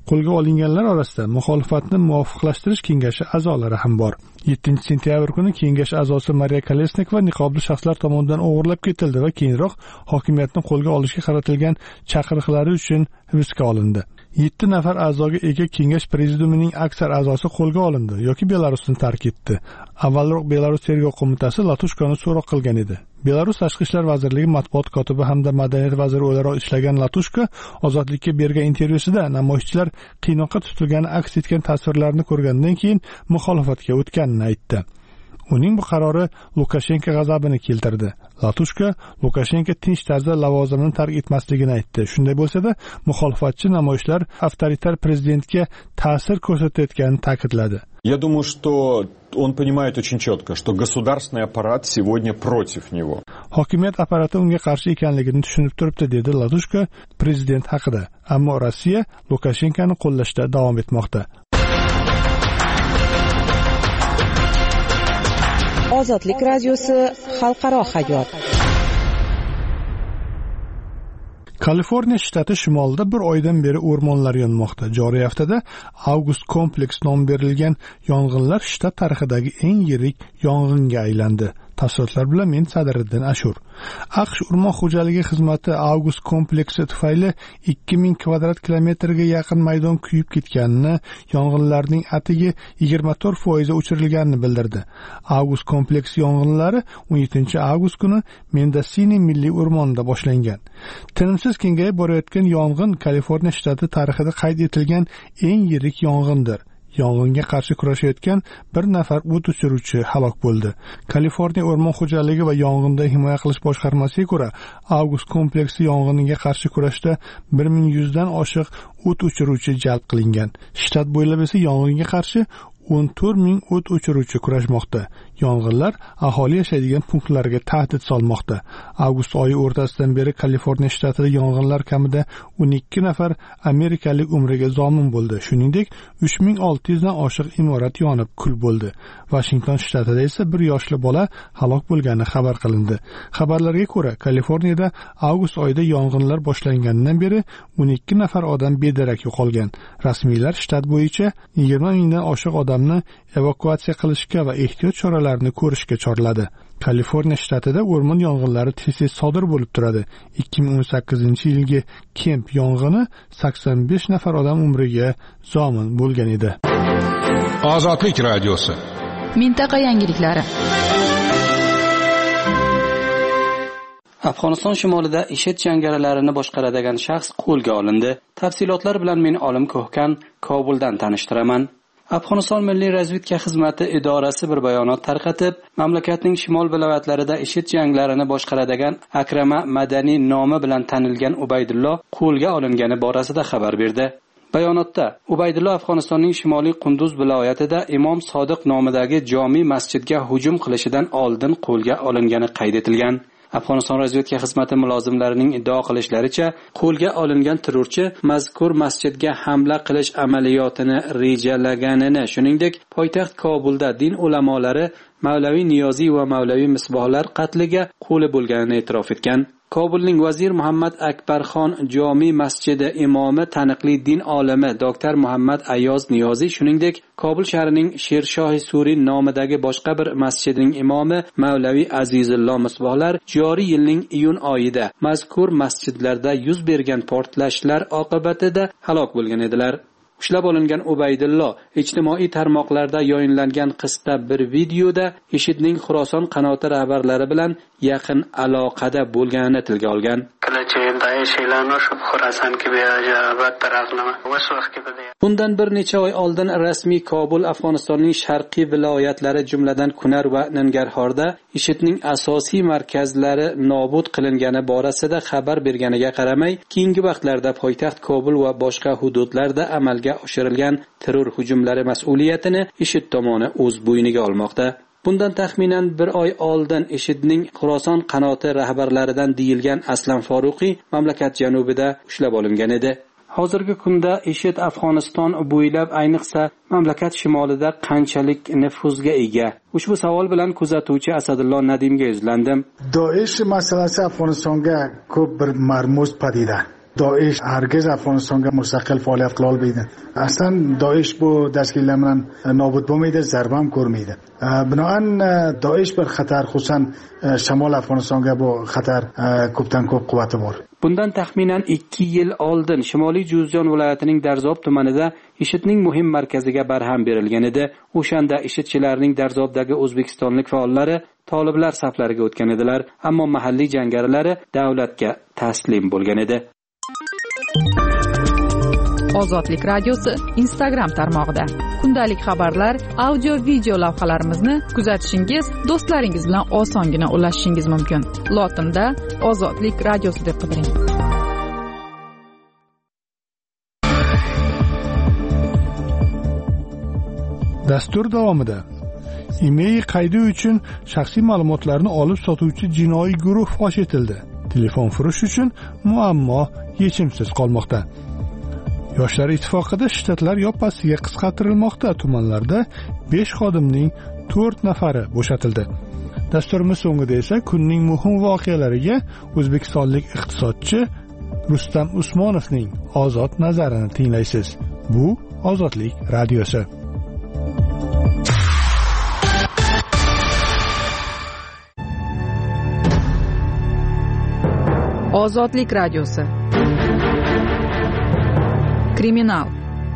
Qo'lga olinganlar orasida muxolifatni muvofiqlashtirish kengashi a'zolari ham bor. 7-sentyabr kuni kengash a'zosi Mariya Kolesnikova niqobli shaxslar tomonidan o'g'irlab ketildi va keyinroq hokimiyatni qo'lga olishga qaratilgan chaqiriqlari uchun hibsga olindi. 7 nafar a'zoga ega kengash prezidiumining aksar a'zosi qo'lga olindi yoki Belarusni tark etdi. Avvalroq Belarus tergov qo'mitasi Latushkani so'roq qilgan edi. Belarus Tashqi ishlar vazirligi matbuot kotibi hamda madaniyat vaziri o'laroq ishlagan Latushka Ozodlikka bergan intervyusida namoyishchilar qiynoqqa tutilgani aks etgan tasvirlarni ko'rgandan keyin muxolifatga o'tganini aytdi. Uning bu qarori Lukashenko g'azabini keltirdi. Latushka Lukashenko tinch tarzda lavozimini tark etmasligini aytdi. Shunday bo'lsa-da, muxolifatchi namoyishlar avtoritar prezidentga ta'sir ko'rsatayotganini ta'kidladi. Я думаю, что он понимает очень четко, что государственный аппарат сегодня против него. Hokimiyat apparati unga qarshi ekanligini tushunib turibdi, dedi Latushka prezident haqida. Ammo Rossiya Lukashenkoni qo'llashda davom etmoqda. Ozodlik radiosi xalqaro hayot. Kaliforniya shtati shimolida bir oydan beri o'rmonlar yonmoqda. Joriy haftada August kompleks nom berilgan yong'inlar shtat tarixidagi eng yirik yong'inga aylandi. Tafsilotlar bilan men Sadriddin Ashur. AQSh o'rmon xo'jaligi xizmati August kompleksi tufayli 2000 kvadrat kilometrga yaqin maydon kuyib ketganini, yong'inlarning atigi 24% o'chirilganini bildirdi. August kompleksi yong'inlari 17 avgust kuni Mendocino milliy o'rmonida boshlangan. Tinimsiz kengayib borayotgan yong'in Kaliforniya shtati tarixida qayd etilgan eng yirik yong'indir. Yong'inga qarshi kurashayotgan bir nafar o't o'chiruvchi halok bo'ldi. Kaliforniya o'rmon xo'jaligi va yong'indan himoya qilish boshqarmasiga ko'ra, August kompleksi yong'iniga qarshi kurashda 1100 dan oshiq o't o'chiruvchi jalb qilingan. Shtat bo'ylab esa yong'inga qarshi 14000 o't o'chiruvchi kurashmoqda. Yong'inlar aholi yashaydigan punktlarga tahdid solmoqda. Avgust oyi o'rtasidan beri Kaliforniya shtatida yong'inlar kamida 12 nafar amerikalik umriga zomin bo'ldi. Shuningdek, 3600 dan oshiq imorat yonib kul bo'ldi. Washington shtatida esa bir yoshli bola halok bo'lgani xabar qilindi. Xabarlarga ko'ra, Kaliforniyada avgust oyida yong'inlar boshlanganidan beri 12 nafar odam bedarak yo'qolgan. Rasmiylar shtat bo'yicha 20 mingdan oshiq odamni evakuatsiya qilishga va ehtiyot choralarini ko'rishga chorladi. Kaliforniya shtatida o'rmon yong'inlari tez-tez sodir bo'lib turadi. 2018-yilgi Kemp yong'ini 85 nafar odam umriga zomin bo'lgan edi. Ozodlik radiosi. Mintaqa yangiliklari. Afg'oniston shimolida IShID jangarilalarini boshqaradigan shaxs qo'lga olindi. Tafsilotlar bilan men Olim Ko'hkan Kobuldan tanishtiraman. Afg'oniston Milliy razvedka xizmati idorasi bir bayonot tarqatib, mamlakatning shimol viloyatlarida IShID janglarini boshqaradigan Akrama Madani nomi bilan tanilgan Ubaydulloh qo'lga olingani borasida xabar berdi. Bayonotda Ubaydulloh Afg'onistonning shimoliy Qunduz viloyatida Imom Sodiq nomidagi jami masjidga hujum qilishidan oldin qo'lga olingani qayd etilgan. Afg'oniston razvedka xizmati mulozimlarining iddao qilishlaricha, qo'lga olingan terrorchi mazkur masjidga hamla qilish amaliyotini rejalaganini, shuningdek, poytaxt Kobulda din ulamolari Mavlaviy Niyoziy va Mavlaviy Misbohlar qatliga qo'li bo'lganini e'tirof etgan. Kobulning vazir Muhammad Akbarxon jami masjidi imomi taniqli din olimi Dr. Muhammad Ayoz Niyoziy, shuningdek, Kobul shahrining Shershohi Suriy nomidagi boshqa bir masjidining imomi Mavlaviy Azizulloh Misbohlar joriy yilning iyun oyida mazkur masjidlarda yuz bergan portlashlar oqibatida halok bo'lgan edilar. Ushlab olingan Ubaydulloh ijtimoiy tarmoqlarda yoyinlangan qisqa bir videoda IShIDning Xuroson qanoti rahbarlari bilan yaqin aloqada bo'lganini tilga olgan. Bundan bir necha oy oldin rasmiy Kobul Afg'onistonning sharqiy viloyatlari jumladan Kunar va Nangarhorda IShIDning asosiy markazlari nobud qilingani borasida xabar berganiga qaramay, keyingi vaqtlarda poytaxt Kobul va boshqa hududlarda amalga oshirilgan terror hujumlari mas'uliyatini IShID tomoni o'z bo'yniga olmoqda. Bundan taxminan bir oy oldin IShIDning Xuroson qanoti rahbarlaridan deyilgan Aslam Foruqiy mamlakat janubida ushlab olingan edi. Hozirgi kunda IShID Afg'oniston bo'ylab, ayniqsa mamlakat shimolida qanchalik nufuzga ega? Ushbu savol bilan kuzatuvchi Asadulloh Nadimga yuzlandim. Daesh masalasi Afg'onistonga ko'p bir marmuz padida. Doish hargiz Afg'onistonga mustaqil faoliyat qila olmaydi. Aslan Doish bu tashkilotlar bilan nobud bo'lmaydi, zarba ham ko'rmaydi. Binoan Doish bir xatar, xususan Shamol Afg'onistonga bu xatar ko'pdan ko'p quvvati bor. Bundan taxminan 2 yil oldin Shimoliy Juzjon viloyatining Darzob tumanida IShIDning muhim markaziga barham berilgan edi. O'shanda IShIDchilarning Darzobdagi o'zbekistonlik faollari toliblar saflariga o'tgan edilar, ammo mahalliy jangarilari davlatga taslim bo'lgan edi. Ozodlik radiosi Instagram tarmog'ida kundalik xabarlar, audio video lavhalarimizni kuzatishingiz, do'stlaringiz bilan osongina ulashishingiz mumkin. Lotinda Ozodlik radiosi deb qidiring. Dastur davomida email qaydi uchun shaxsiy ma'lumotlarni olib sotuvchi jinoiy guruh fosh etildi. Telefon furush uchun muammo yechimsiz qolmoqda. Yoshlar ittifoqida shtatlar yoppasiga qisqartirilmoqda. Tumanlarda 5 xodimning 4 nafari bo'shatildi. Dasturimiz so'ngida esa kunning muhim voqealariga o'zbekistonlik iqtisodchi Rustam Usmonovning ozod nazarini tinglaysiz. Bu Ozodlik radiosi. Ozodlik radiosi. Kriminal.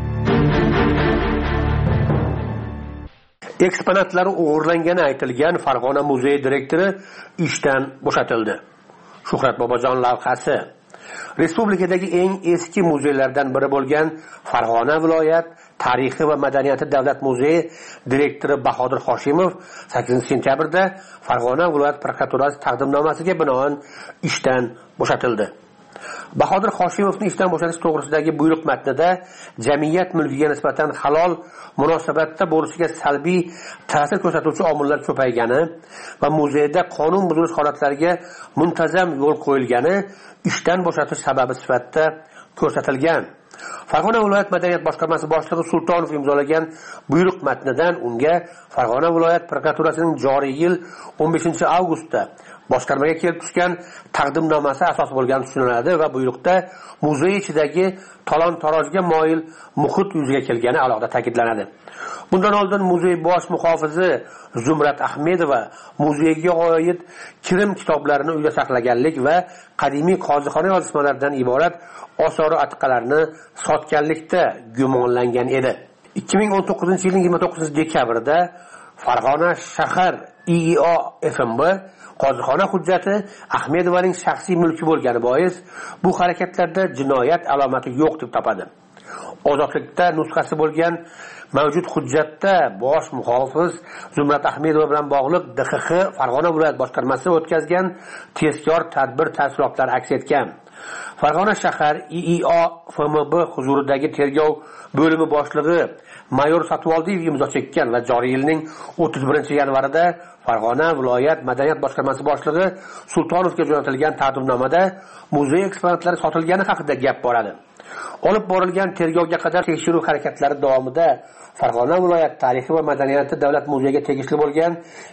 Eksponatlari o'g'irlangani aytilgan Farg'ona muzeyi direktori ishdan bo'shatildi. Shuhrat Bobojon lavhasi. Respublikadagi eng eski muzeylardan biri bo'lgan Farg'ona viloyat tarixi va madaniyati davlat muzeyi direktori Bahodir Hoshimov 8-sentyabrda Farg'ona viloyat prokuraturasi taqdimnomasiga binoan ishdan bo'shatildi. Bahodir Hoshimovni ishdan bo'shatish to'g'risidagi buyruq matnida jamiyat mulkiga nisbatan halol munosabatda bo'lishiga salbiy ta'sir ko'rsatuvchi omillar ko'paygani va muzeyda qonun buzilish holatlariga muntazam yo'l qo'yilgani ishdan bo'shatish sababi sifatida ko'rsatilgan. Farg'ona viloyat madaniyat boshqarmasi boshlig'i Sultonov imzolagan buyruq matnidan unga Farg'ona viloyat prokuraturasining joriy yil 15-avgustda boshqarmaga kelib tushgan taqdimnomasi asos bo'lgani tushuniladi va buyruqda muzey ichidagi talon-tarojga moyil muhit yuzaga kelgani alohida ta'kidlanadi. Bundan oldin muzey bosh muhofizi Zumrat Ahmedova muzeyga oid kirim kitoblarini uyda saqlaganlik va qadimiy qozixona yozishmalaridan iborat osori atiqalarni sotganlikda gumonlangan edi. 2019-yilning 29-dekabrida Farg'ona shahar IIO FMB qozixona hujjati Ahmedovaning shaxsiy mulki bo'lgani bois bu harakatlarda jinoyat alomati yo'q deb topadi. Ozodlikda nusxasi bo'lgan mavjud hujjatda bosh muhofiz Zumrat Ahmedova bilan bog'liq DXX Farg'ona viloyat boshqarmasi o'tkazgan tezkor tadbir tafsilotlari aks etgan. Farg'ona shahar IIO FMB huzuridagi tergov bo'limi boshlig'i Mayor Satvoldiyev imzo chekkan va joriy yilning 31-yanvarida Farg'ona viloyat madaniyat boshqarmasi boshlig'i Sultonovga jo'natilgan taqdimnomada muzey eksponatlari sotilgani haqida gap boradi. Olib borilgan tergovga qadar tekshiruv harakatlari davomida Farg'ona viloyat tarixi va madaniyati davlat muzeyiga tegishli bo'lgan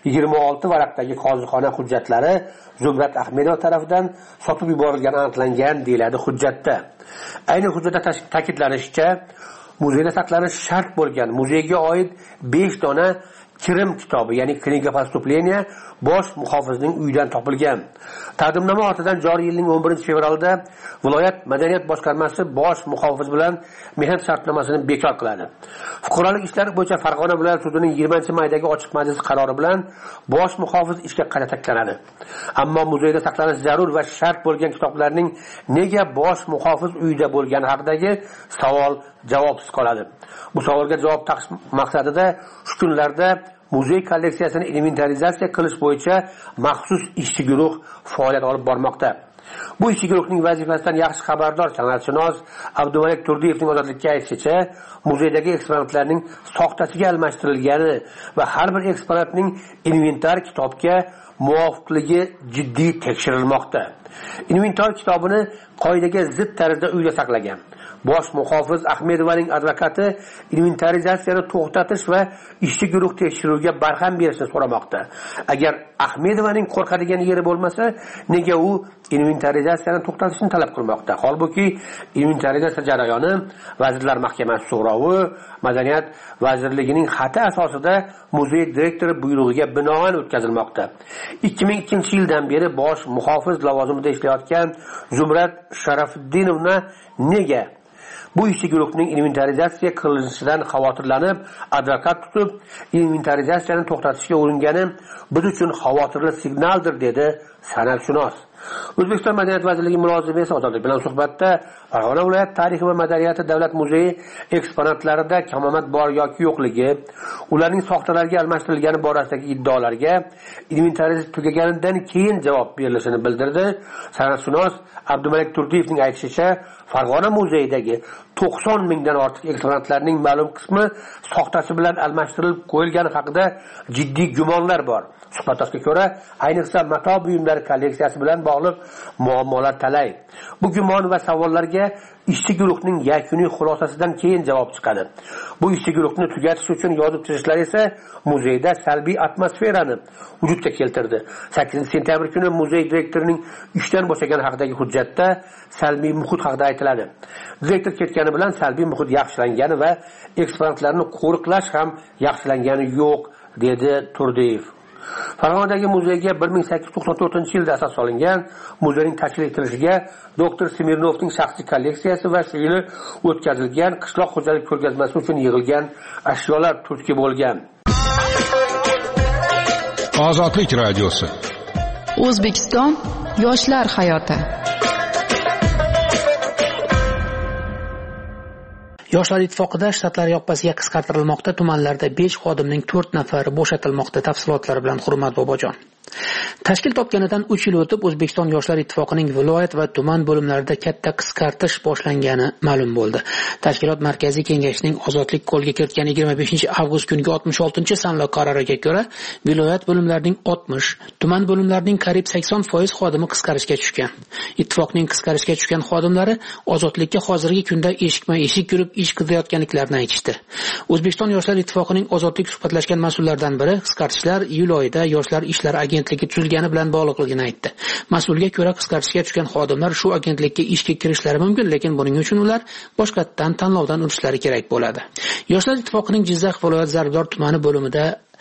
26 varaqdagi qozixona hujjatlari Zumrat Ahmedov tomonidan sotib yuborilgani aniqlangan deyiladi hujjatda. Ayni hujjatda ta'kidlanishicha, muzeyda saqlanishi shart bo'lgan muzeyga oid 5 dona kirim kitobi, ya'ni kniga postupleniya bosh muhofizning uyidan topilgan. Taqdimnoma ortidan joriy yilning 11-fevralda viloyat madaniyat boshqarmasi bosh muhofiz bilan mehnat shartnomasini bekor qiladi. Fuqarolik ishlari bo'yicha Farg'ona viloyat sudining 20-maydagi ochiq majlis qarori bilan bosh muhofiz ishga qayta tayinlanadi. Ammo muzeyda saqlanish zarur va shart bo'lgan kitoblarning nega bosh muhofiz uyida bo'lgani haqidagi savol javobsiz qoladi. Bu savolga javob topish maqsadida shu kunlarda muzey kolleksiyasini inventarizatsiya qilish bo'yicha maxsus ishchi guruh faoliyat olib bormoqda. Bu ishchi guruhning vazifasidan yaxshi xabardor san'atshunos Abdumalik Turdiyevning ozodlikka aytishicha, muzeydagi eksponatlarning soxtasiga almashtirilgani va har bir eksponatning inventar kitobga muvofiqligi jiddiy tekshirilmoqda. Inventar kitobini qoidaga zid tarzda uyda saqlagan. Bosh muhofiz Ahmedovaning advokati inventarizatsiyani to'xtatish va ishchi guruh tekshiruviga barham berishni so'ramoqda. Agar Ahmedovaning qo'rqadigan yeri bo'lmasa, nega u inventarizatsiyani to'xtatishni talab qilmoqda? Holbuki inventarizatsiya jarayoni Vazirlar Mahkamasi so'rovi, Madaniyat vazirligining xati asosida muzey direktori buyrug'iga binoan o'tkazilmoqda. 2002-yildan beri bosh muhofiz lavozimida ishlayotgan Zumrat Sharafuddinovna nega bu ishchi guruhning inventarizatsiya qilinishidan xavotirlanib, advokat tutib, inventarizatsiyani to'xtatishga uringani biz uchun xavotirli signaldir, dedi san'atshunos. O'zbekiston Madaniyat vazirligi mulozimi esa Ozodlik bilan suhbatda Farg'ona viloyat tarixi va madaniyati davlat muzeyi eksponatlarida kamomad bor yoki yo'qligi, ularning soxtalarga almashtirilgani borasidagi iddaolarga inventarizatsiya tugaganidan keyin javob berilishini bildirdi. San'atshunos Abdumalik Turdiyevning aytishicha, Farg'ona muzeyidagi 90 mingdan ortiq eksponatlarning ma'lum qismi soxtasi bilan almashtirilib qo'yilgani haqida jiddiy gumonlar bor. Suhbatdoshga ko'ra, ayniqsa mato buyumlari kolleksiyasi bilan bog'liq muammolar talay. Bu gumon va savollarga ishchi guruhning yakuniy xulosasidan keyin javob chiqadi. Bu ishchi guruhni tugatish uchun yozib chizishlar esa muzeyda salbiy atmosferani vujudga keltirdi. 8 sentyabr kuni muzey direktorining ishdan bo'shagani haqidagi hujjatda salbiy muhit haqida aytiladi. Direktor ketgani bilan salbiy muhit yaxshilangani va eksponatlarni qo'riqlash ham yaxshilangani yo'q, dedi Turdiyev. Farg'onadagi muzeyga 1894-yilda asos solingan muzeyning tashkil etilishiga doktor Smirnovning shaxsiy kolleksiyasi va shu yili o'tkazilgan qishloq xo'jalik ko'rgazmasi uchun yig'ilgan ashyolar turtki bo'lgan. Ozodlik radiosi. O'zbekiston yoshlar hayoti. Yoshlar ittifoqida shtatlar yoppasiga qisqartirilmoqda, tumanlarda 5 xodimning 4 nafari bo'shatilmoqda. Tafsilotlari bilan Hurmat Bobojon. Tashkil topganidan 3 yil o'tib O'zbekiston Yoshlar ittifoqining viloyat va tuman bo'limlarida katta qisqartish boshlangani ma'lum bo'ldi. Tashkilot Markaziy kengashining ozodlik qo'lga kiritgan 25-avgust kungi 66-sanli qaroriga ko'ra, viloyat bo'limlarining 60, tuman bo'limlarining qariyb 80% xodimi qisqarishga tushgan. Ittifoqning qisqarishga tushgan xodimlari ozodlikka hozirgi kunda eshikma-eshik yurib ish qilayotganliklarini aytishdi. O'zbekiston Yoshlar ittifoqining ozodlik suhbatlashgan mas'ullaridan biri qisqartishlar iyul oyida Yoshlar ishlari agentligi tuzilgani bilan bog'liqligini aytdi. Mas'ulga ko'ra qisqartishga tushgan xodimlar shu agentlikka ishga kirishlari mumkin, lekin buning uchun ular boshqatdan tanlovdan o'tishlari kerak bo'ladi. Yoshlar ittifoqining Jizzax viloyat Zarbdor tumani bo'limida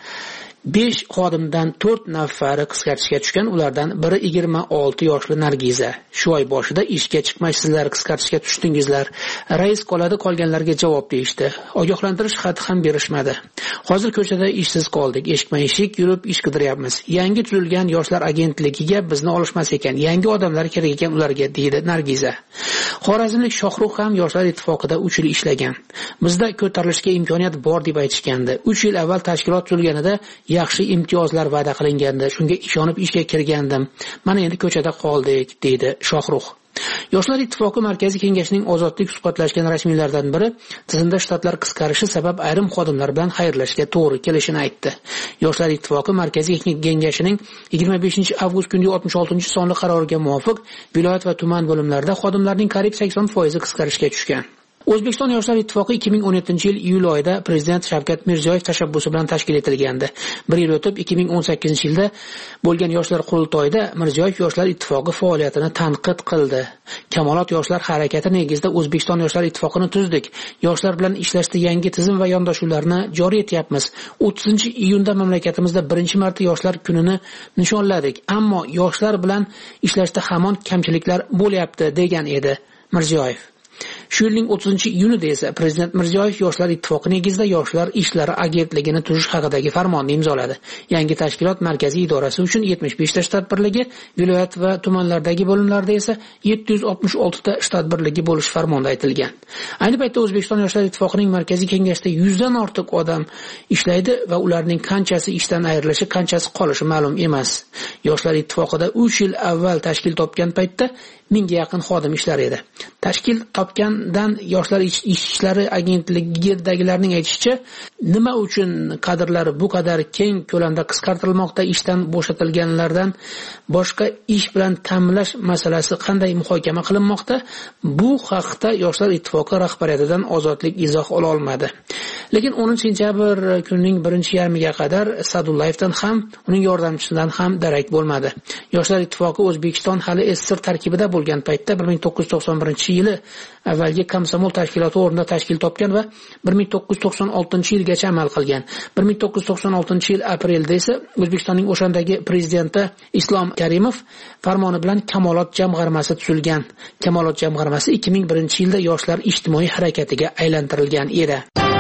5 xodimdan 4 nafari qisqartishga tushgan. Ulardan biri 26 yoshli Nargiza. Shu oy boshida ishga chiqmaysizlar, qisqartishga tushdingizlar. Rais qoladi, qolganlarga javob deyishdi. Ogohlantirish xati ham berishmadi. Hozir ko'chada ishsiz qoldik. Eshikma-eshik yurib ish qidiryapmiz. Yangi tuzilgan yoshlar agentligiga bizni olishmas ekan. Yangi odamlar kerak ekan ularga, deydi Nargiza. Xorazmlik Shohruh ham Yoshlar ittifoqida 3 yil ishlagan. Bizda ko'tarilishga imkoniyat bor deb aytishgandi. 3 yil avval tashkilot tuzilganida yaxshi imtiyozlar va'da qilingandi. Shunga ishonib ishga kirgandim. Mana endi ko'chada qoldik, deydi Shohruh. Yoshlar ittifoqi Markaziy kengashining ozodlik suhbatlashgan rasmiylardan biri tizimda shtatlar qisqarishi sabab ayrim xodimlar bilan xayrlashishga to'g'ri kelishini aytdi. Yoshlar ittifoqi Markaziy kengashining 25-avgust kungi 66-sonli qaroriga muvofiq viloyat va tuman bo'limlarida xodimlarning qariyb 80% qisqarishga tushgan. O'zbekiston Yoshlar ittifoqi 2017-yil iyul oyida Prezident Shavkat Mirziyoyev tashabbusi bilan tashkil etilgandi. 1 yil o'tib 2018-yilda bo'lgan yoshlar qurultoyida Mirziyoyev Yoshlar ittifoqi faoliyatini tanqid qildi. Kamolot yoshlar harakati negizida O'zbekiston Yoshlar ittifoqini tuzdik. Yoshlar bilan ishlashda yangi tizim va yondashuvlarni joriy etyapmiz. 30-iyunda mamlakatimizda birinchi marta yoshlar kunini nishonladik. Ammo yoshlar bilan ishlashda hamon kamchiliklar bo'lyapti, degan edi Mirziyoyev. Shu yilning 30-iyunida esa Prezident Mirziyoyev Yoshlar ittifoqi negizida yoshlar ishlari agentligini tuzish haqidagi farmonni imzoladi. Yangi tashkilot markaziy idorasi uchun 75 ta shtat birligi, viloyat va tumanlardagi bo'limlarda esa 766 ta shtat birligi bo'lish farmonda aytilgan. Ayni paytda O'zbekiston Yoshlar ittifoqining markaziy kengashida 100 dan ortiq odam ishlaydi va ularning qanchasi ishdan ayrilishi, qanchasi qolishi ma'lum emas. Yoshlar ittifoqida 3 yil avval tashkil topgan paytda mingga yaqin xodim ishlar edi. Tashkil topgandan Yoshlar ishlari agentligidagilarning aytishicha, nima uchun kadrlar bu qadar keng ko'lamda qisqartirilmoqda, ishdan bo'shatilganlardan boshqa ish bilan ta'minlash masalasi qanday muhokama qilinmoqda? Bu haqda Yoshlar ittifoqi rahbariyatidan Ozodlik izoh ola olmadi. Lekin 10-sentyabr kunining birinchi yarmiga qadar Sadullayevdan ham, uning yordamchisidan ham darak bo'lmadi. Yoshlar ittifoqi O'zbekiston hali SSR tarkibida bo'lgan paytda 1991-yili avvalgi komsomol tashkiloti o'rnida tashkil topgan va 1996-yilgacha amal qilgan. 1996-yil aprelda esa O'zbekistonning o'shandagi prezidenti Islom Karimov farmoni bilan Kamolot jamg'armasi tuzilgan. Kamolot jamg'armasi 2001-yilda Yoshlar ijtimoiy harakatiga aylantirilgan edi.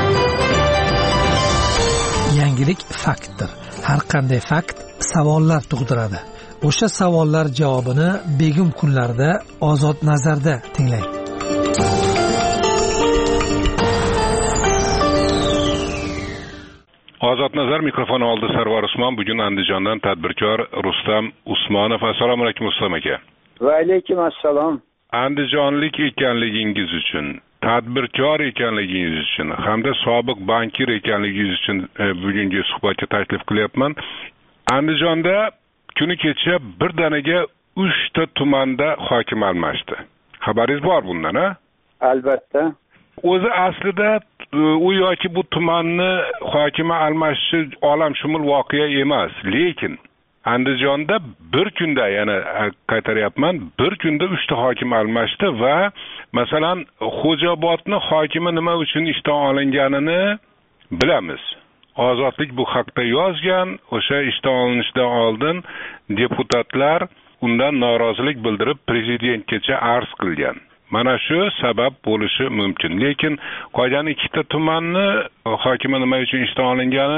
Yangilik faktdir. Har qanday fakt savollar tug'diradi. O'sha savollar javobini begim kunlarda Ozod nazarda tinglang. Ozod nazar mikrofoni oldi Sarvar Usmon. Bugun Andijondan tadbirkor Rustam Usmonov. Assalomu alaykum Rustam aka. Va alaykum assalom. Andijonlik ekanligingiz uchun, tadbirkor ekanligingiz uchun hamda sobiq bankir ekanligingiz uchun bugungi suhbatga taklif qilyapman. Andijonda kuni kecha birdaniga 3 ta tumanda hokim almashdi. Xabaringiz bor bundan, ha? Albatta. O'zi aslida u yoki bu tumanni hokimi almashishi olamshumul voqea emas, lekin Andijonda bir kunda, yana qaytaryapman, bir kunda 3 ta hokim almashdi va masalan Xo'jaobodni hokimi nima uchun ishdan olinganini bilamiz. Ozodlik bu haqda yozgan, o'sha ishdan olinishidan oldin deputatlar undan norozilik bildirib prezidentgacha arz qilgan. Mana shu sabab bo'lishi mumkin. Lekin qolgan 2 ta tumanni hokimi nima uchun ishdan olingani,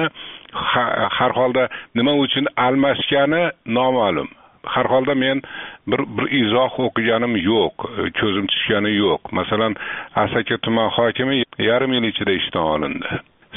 har holda nima uchun almashgani noma'lum. Har holda men bir izoh o'qiganim yo'q, ko'zim tushgani yo'q. Masalan, Asaka tuman hokimi yarim yil ichida ishdan olindi.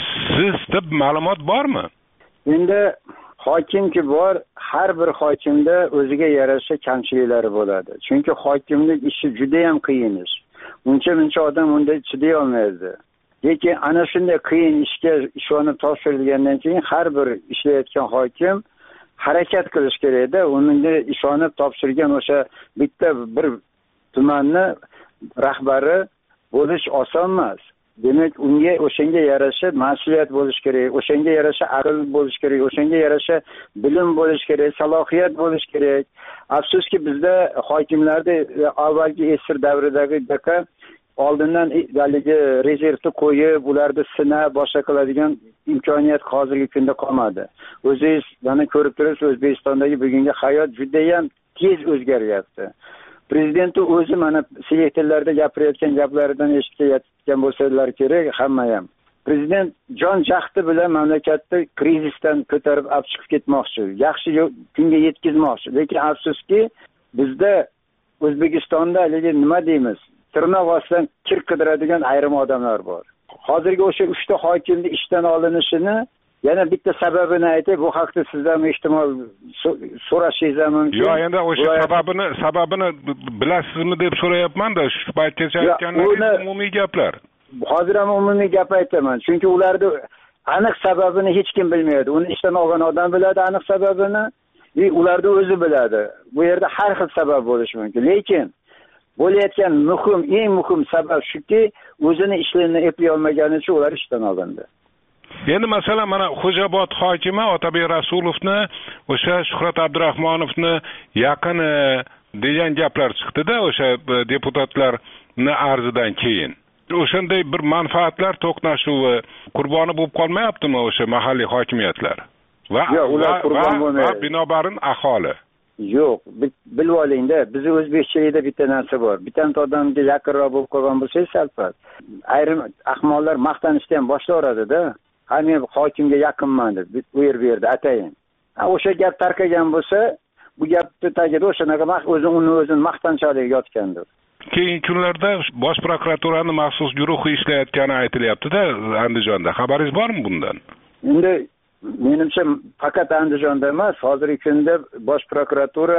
Sizda ma'lumot bormi? Endi hokimki bor, har bir hokimda o'ziga yarasha kamchiliklari bo'ladi. Chunki hokimlik ishi juda ham qiyin ish. Uncha odam unda chiday olmaydi. Lekin ana shunday qiyin ishga ishonib topshirilgandan keyin har bir ishlayotgan hokim harakat qilish kerak-da. Unga ishonib topshirgan o'sha bitta bir tumanni rahbari bo'lish oson emas. Demak, unga o'shanga yarasha mas'uliyat bo'lish kerak, o'shanga yarasha aql bo'lish kerak, o'shanga yarasha bilim bo'lish kerak, salohiyat bo'lish kerak. Afsuski bizda hokimlarda avvalgi SSR davridagi daqa oldindan haligi rezervni qo'yib, ularni sinab boshqa qiladigan imkoniyat hozirgi kunda qolmadi. O'zingiz mana ko'rib turibsiz, O'zbekistondagi bugungi hayot juda ham tez o'zgaryapti. Prezidentning o'zi mana selektorlarda gapirayotgan gaplaridan eshitgan bo'lsalar kerak, hamma ham. Prezident jon jahdi bilan mamlakatni krizisdan ko'tarib olib chiqib ketmoqchi, yaxshi kunga yetkazmoqchi. Lekin afsuski, bizda O'zbekistonda nima deymiz? Tirnoq ostidan kir qidiradigan ayrim odamlar bor. Hozirgi o'sha 3 ta hokimning ishdan olinishini yana bitta sababini aytib, bu haqda sizdan ehtimol so'rashingiz mumkin. Yo'q, endi o'sha sababini bilasizmi deb so'rayapman-da, shu paytgacha aytganlaringiz umumiy gaplar. Hozir ham umumiy gap aytaman, chunki ularni aniq sababini hech kim bilmaydi. Uni ishdan olgan odam biladi aniq sababini, ularni o'zi biladi. Bu yerda har xil sabab bo'lishi mumkin. Lekin bo'layotgan eng muhim sabab shuki, o'zini ishlarini eplay olmagani uchun ular ishdan olindi. Endi masalan mana Xo'jaobod hokimi Otabek Rasulovni o'sha Shuhrat Abdurahmonovni yaqini degan gaplar chiqdi-da o'sha deputatlarning arzidan keyin. O'shanday bir manfaatlar to'qnashuvi qurboni bo'lib qolmayaptimi o'sha mahalliy hokimiyatlar? Va ular qurbon bo'lmaydi. Va binobarin aholi. Yo'q, bilib olingda, bizning o'zbekchilikda bitta narsa bor. Bittanta odamga yaqinroq bo'lib qolgan bo'lsangiz salfat. Ayrim ahmoqlar maqtanishni ham boshlayveradi-da. Men hokimga yaqinman deb bu yerda atayin. O'sha gap tarqagan bo'lsa, bu gapni tagida o'shanaqa o'zini maqtanchalik yotgandir. Keyingi kunlarda Bosh prokuraturaning maxsus guruhi ishlayotgani aytilyapti-da Andijonda. Xabaringiz bormi bundan? Endi menimcha faqat Andijonda emas, hozirgi kunda Bosh prokuratura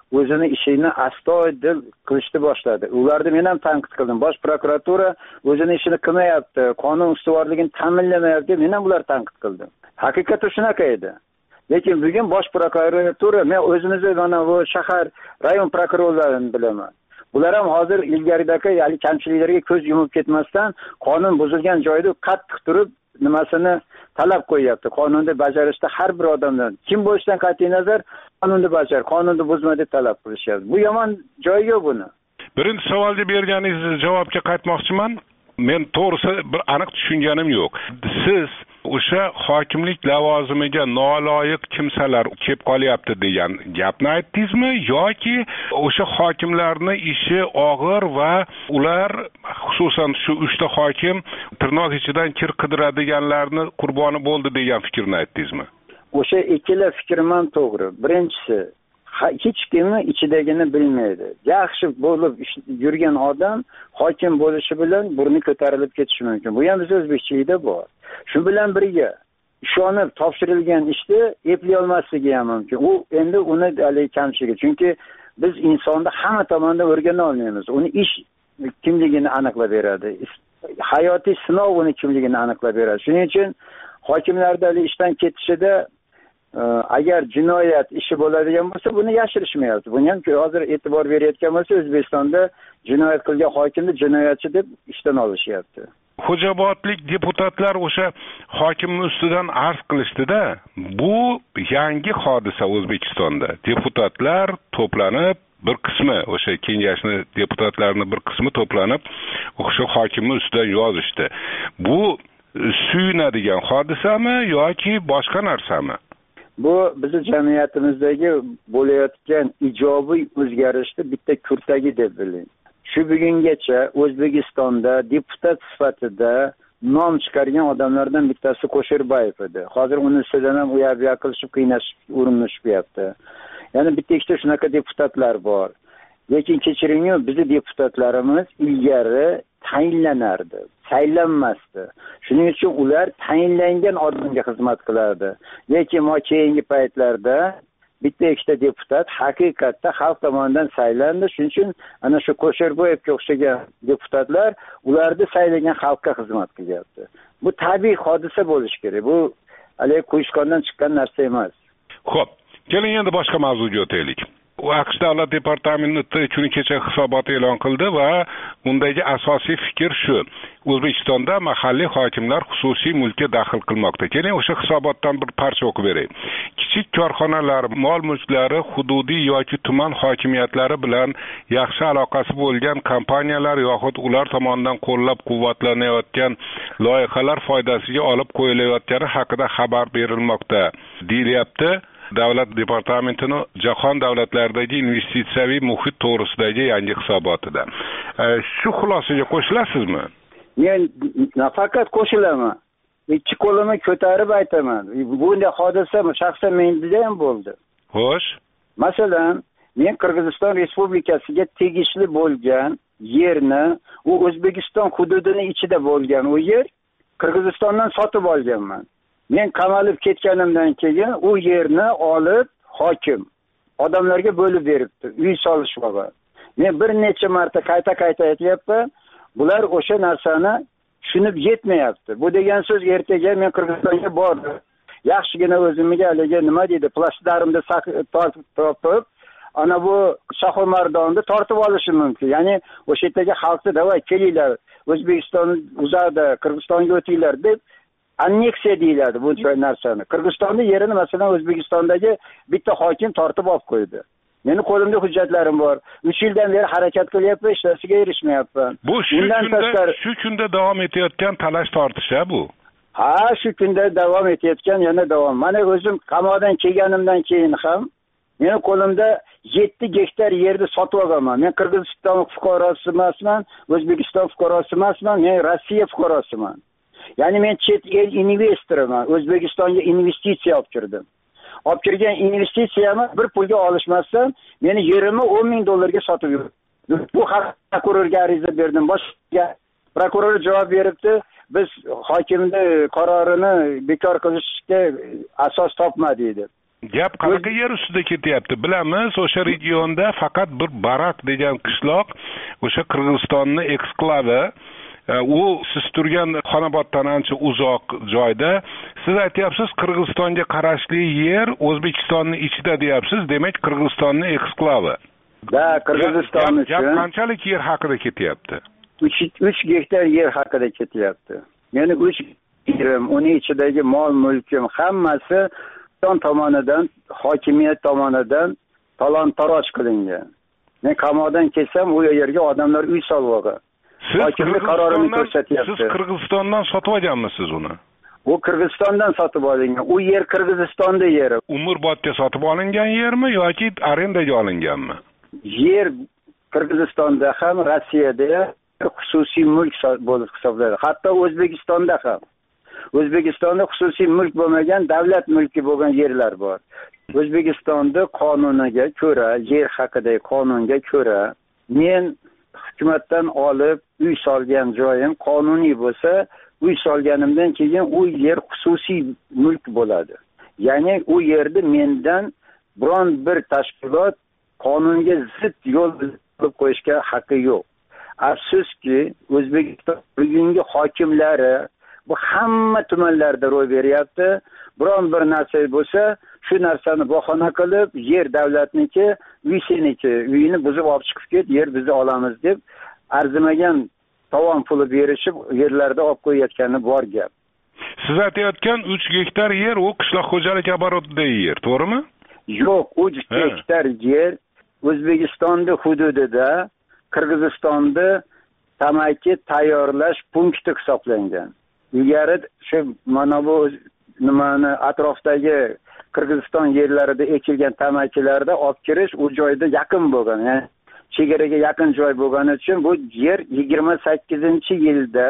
o'zini ishini astoydil qilishni boshladi. Ularni men ham tanqid qildim. Bosh prokuratura o'zini ishini qilmayapti, qonun ustuvorligini ta'minlamayapti, men ham ularni tanqid qildim. Haqiqatda shunaqa edi. Lekin bugun bosh prokuratura, men o'zimizni mana bu shahar rayon prokurorlarini bilaman. Bular ham hozir ilgaridagi kamchiliklarga ko'z yumib ketmasdan qonun buzilgan joyda qattiq turib nimasini talab qo'yapti. Qonunni bajarishda har bir odamdan kim bo'lishidan qat'iy nazar qonunni bajar, qonunni buzma deb talab qilishyapti. Bu yomon joyi yo'q buni. Birinchi savolga berganingiz javobga qaytmoqchiman. Men to'g'risi bir aniq tushunganim yo'q. Siz o'sha hokimlik lavozimiga noloyiq kimsalar kelib qolyapti degan gapni aytdingizmi yoki o'sha hokimlarning ishi og'ir va ular xususan shu 3 ta hokim tirnoq ichidan kir qidiradiganlarni qurboni bo'ldi degan fikrni aytdingizmi? O'sha ikkala fikrim ham to'g'ri. Birinchisi, hech kimni ichidagini bilmaydi. Yaxshi bo'lib yurgan odam hokim bo'lishi bilan burni ko'tarilib ketishi mumkin. Bu ham biz o'zbekchilikda bor. Shu bilan birga ishonib topshirilgan ishni eplay olmasligi ham mumkin. U endi uni kamchiligi. Chunki biz insonni hamma tomondan o'rgana olmaymiz. Uni ish kimligini aniqlab beradi. Hayotiy sinov uni kimligini aniqlab beradi. Shuning uchun hokimlarning ishdan ketishida agar jinoyat ishi bo'ladigan bo'lsa, buni yashirishmayapti. Buni ham hozir e'tibor berayotgan bo'lsa, O'zbekistonda jinoyat qilgan hokimni jinoyatchi deb ishdan olishyapti. Xo'jobodlik deputatlar o'sha hokimning ustidan arz qilishdi-da. Bu yangi hodisa O'zbekistonda. Deputatlar to'planib, bir qismi o'sha kengashni deputatlarning bir qismi to'planib, o'sha hokimning ustidan yozishdi. Bu suyunadigan hodisami yoki boshqa narsami? Bu bizning jamiyatimizdagi bo'layotgan ijobiy o'zgarishni bitta kurtagi deb biling. Shu bugungacha O'zbekistonda deputat sifatida nom chiqargan odamlardan bittasi Qo'shirbayev edi. Hozir uni ustidan ham u yoq qilishib qiynashib urinishibdi. Ya'ni bitta ikkita shunaqa deputatlar bor. Lekin kechiringmi, bizning deputatlarimiz ilgari tayinlanardi, saylanmasdi. Shuning uchun ular tayinlangan odamga xizmat qilardi. Lekin keyingi paytlarda bitta ikkita deputat haqiqatda xalq tomonidan saylandi. Shuning uchun ana shu Qo'shirboyevga o'xshagan deputatlar ularni saylagan xalqqa xizmat qilyapti. Bu tabiiy hodisa bo'lishi kerak. Bu hali quyishqondan chiqqan narsa emas. Xo'p, keling endi boshqa mavzuga o'taylik. AQSh Davlat departamenti kuni kecha hisobot e'lon qildi va undagi asosiy fikr shu: O'zbekistonda mahalliy hokimlar xususiy mulkka daxl qilmoqda. Keling o'sha hisobotdan bir parcha o'qib beray. Kichik korxonalar, mol mulklari hududiy yoki tuman hokimiyatlari bilan yaxshi aloqasi bo'lgan kompaniyalar yoxud ular tomonidan qo'llab-quvvatlanayotgan loyihalar foydasiga olib qo'yilayotgani haqida xabar berilmoqda, deyilyapti. Davlat departamentining jahon davlatlaridagi investitsiyaviy muhit to'g'risidagi yangi hisobotida. Shu xulosaga qo'shilasizmi? Men nafaqat qo'shilaman, ikki qo'limni ko'tarib aytaman. Bunday hodisa shaxsan menda ham bo'ldi. Xo'sh. Masalan, men Qirg'iziston Respublikasiga tegishli bo'lgan yerni, u O'zbekiston hududining ichida bo'lgan u yer Qirg'izistondan sotib olganman. Men qamalib ketganimdan keyin u yerni olib hokim odamlarga bo'lib beribdi, uy solishmoqda. Men bir necha marta qayta aytyapman, bular o'sha narsani tushunib yetmayapti. Bu degan so'z ertaga men Qirg'izistonga bordim. Yaxshigina o'zimga haligi nima deydi, plastdarimda topib, ana bu Shohimardonni tortib olishim mumkin. Ya'ni o'sha yerdagi xalqni davay kelinglar, O'zbekiston uzadi, Qirg'izistonga o'tinglar deb anneksiya deyiladi bu narsani. Qirg'izistonning yerini masalan O'zbekistondagi bitta hokim tortib olib qo'ydi. Meni qo'limda hujjatlarim bor. 3 yildan beri harakat qilyapman, hech narsaga erishmayapman. Bu shu kunda davom etayotgan talash tortish bu. Ha, shu kunda davom etayotgan, yana davom. Mana o'zim qamoqdan kelganimdan keyin ham meni qo'limda 7 gektar yerni sotib olganman. Men Qirg'iziston fuqarosi emasman, O'zbekiston fuqarosi emasman, men Rossiya fuqarosiman. Ya'ni men chet el investoriman. O'zbekistonga investitsiya olib kirdim. Olib kirgan investitsiyamni bir pulga olishmasdan meni yerimni $10,000 sotib yurdi. Bu haqda prokurorga ariza berdim. Boshqa prokuror javob beribdi, biz hokimning qarorini bekor qilishga asos topmadik dedi. Gap qanaqa yer ustida ketyapti? Bilamiz, o'sha regionda faqat bir Barak degan qishloq, o'sha Qirg'izistonning eksklavi, u siz turgan Xonoboddan ancha uzoq joyda. Siz aytyapsiz, Qirg'izistonga qarashli yer O'zbekistonning ichida deyapsiz, demak Qirg'izistonning eksklavi. Da, Qirg'iziston uchun gap qanchalik yer haqida ketyapti? 3 gektar yer haqida ketyapti. Ya'ni 3 yerim, uning ichidagi mol-mulkim hammasi tomonidan, hokimiyat tomonidan talon-taroj qilingan. Men qamoqdan kelsam, u yerga odamlar uy solmoqchi. Hokimlik qarorini ko'rsatyapti. Siz Qirg'izistondan sotib olganmisiz uni? U Qirg'izistondan sotib olingan. U yer Qirg'izistonda yeri. Umrbodga sotib olingan yermi yoki arendaga olinganmi? Yer Qirg'izistonda ham, Rossiyada ham xususiy mulk bo'lib hisoblanadi. Hatto O'zbekistonda ham. O'zbekistonda xususiy mulk bo'lmagan, davlat mulki bo'lgan yerlar bor. O'zbekistonda qonuniga ko'ra, yer haqidagi qonunga ko'ra, men hukumatdan olib uy solgan joyim qonuniy bo'lsa, uy solganimdan keyin u yer xususiy mulk bo'ladi. Ya'ni u yerda mendan biron bir tashkilot qonunga zid yo'l qilib qo'yishga haqqi yo'q. Afsuski, O'zbekiston bugungi hokimlari bu hamma tumanlarda ro'y beryapti. Biron bir narsa bo'lsa, shu narsani bahona qilib, yer davlatniki, uy seniki, uyini buzib olib chiqib ket, yer bizni olamiz deb arzimagan tovon puli berishib, yerlarda olib qo'yayotgani bor gap. Siz aytayotgan 3 gektar yer u qishloq xo'jaligi oborotidagi yer, to'g'rimi? Yo'q, 3 gektar yer O'zbekistonning hududida Qirg'izistonda tamaki tayyorlash punkti hisoblangan. Ilgari shu mana bu nimani atrofdagi Qirg'iziston yerlarida ekilgan tamakilarda olib kirish u joyda yaqin bo'lgan. Ya'ni chegaraga yaqin joy bo'lgani uchun bu yer 28-yilda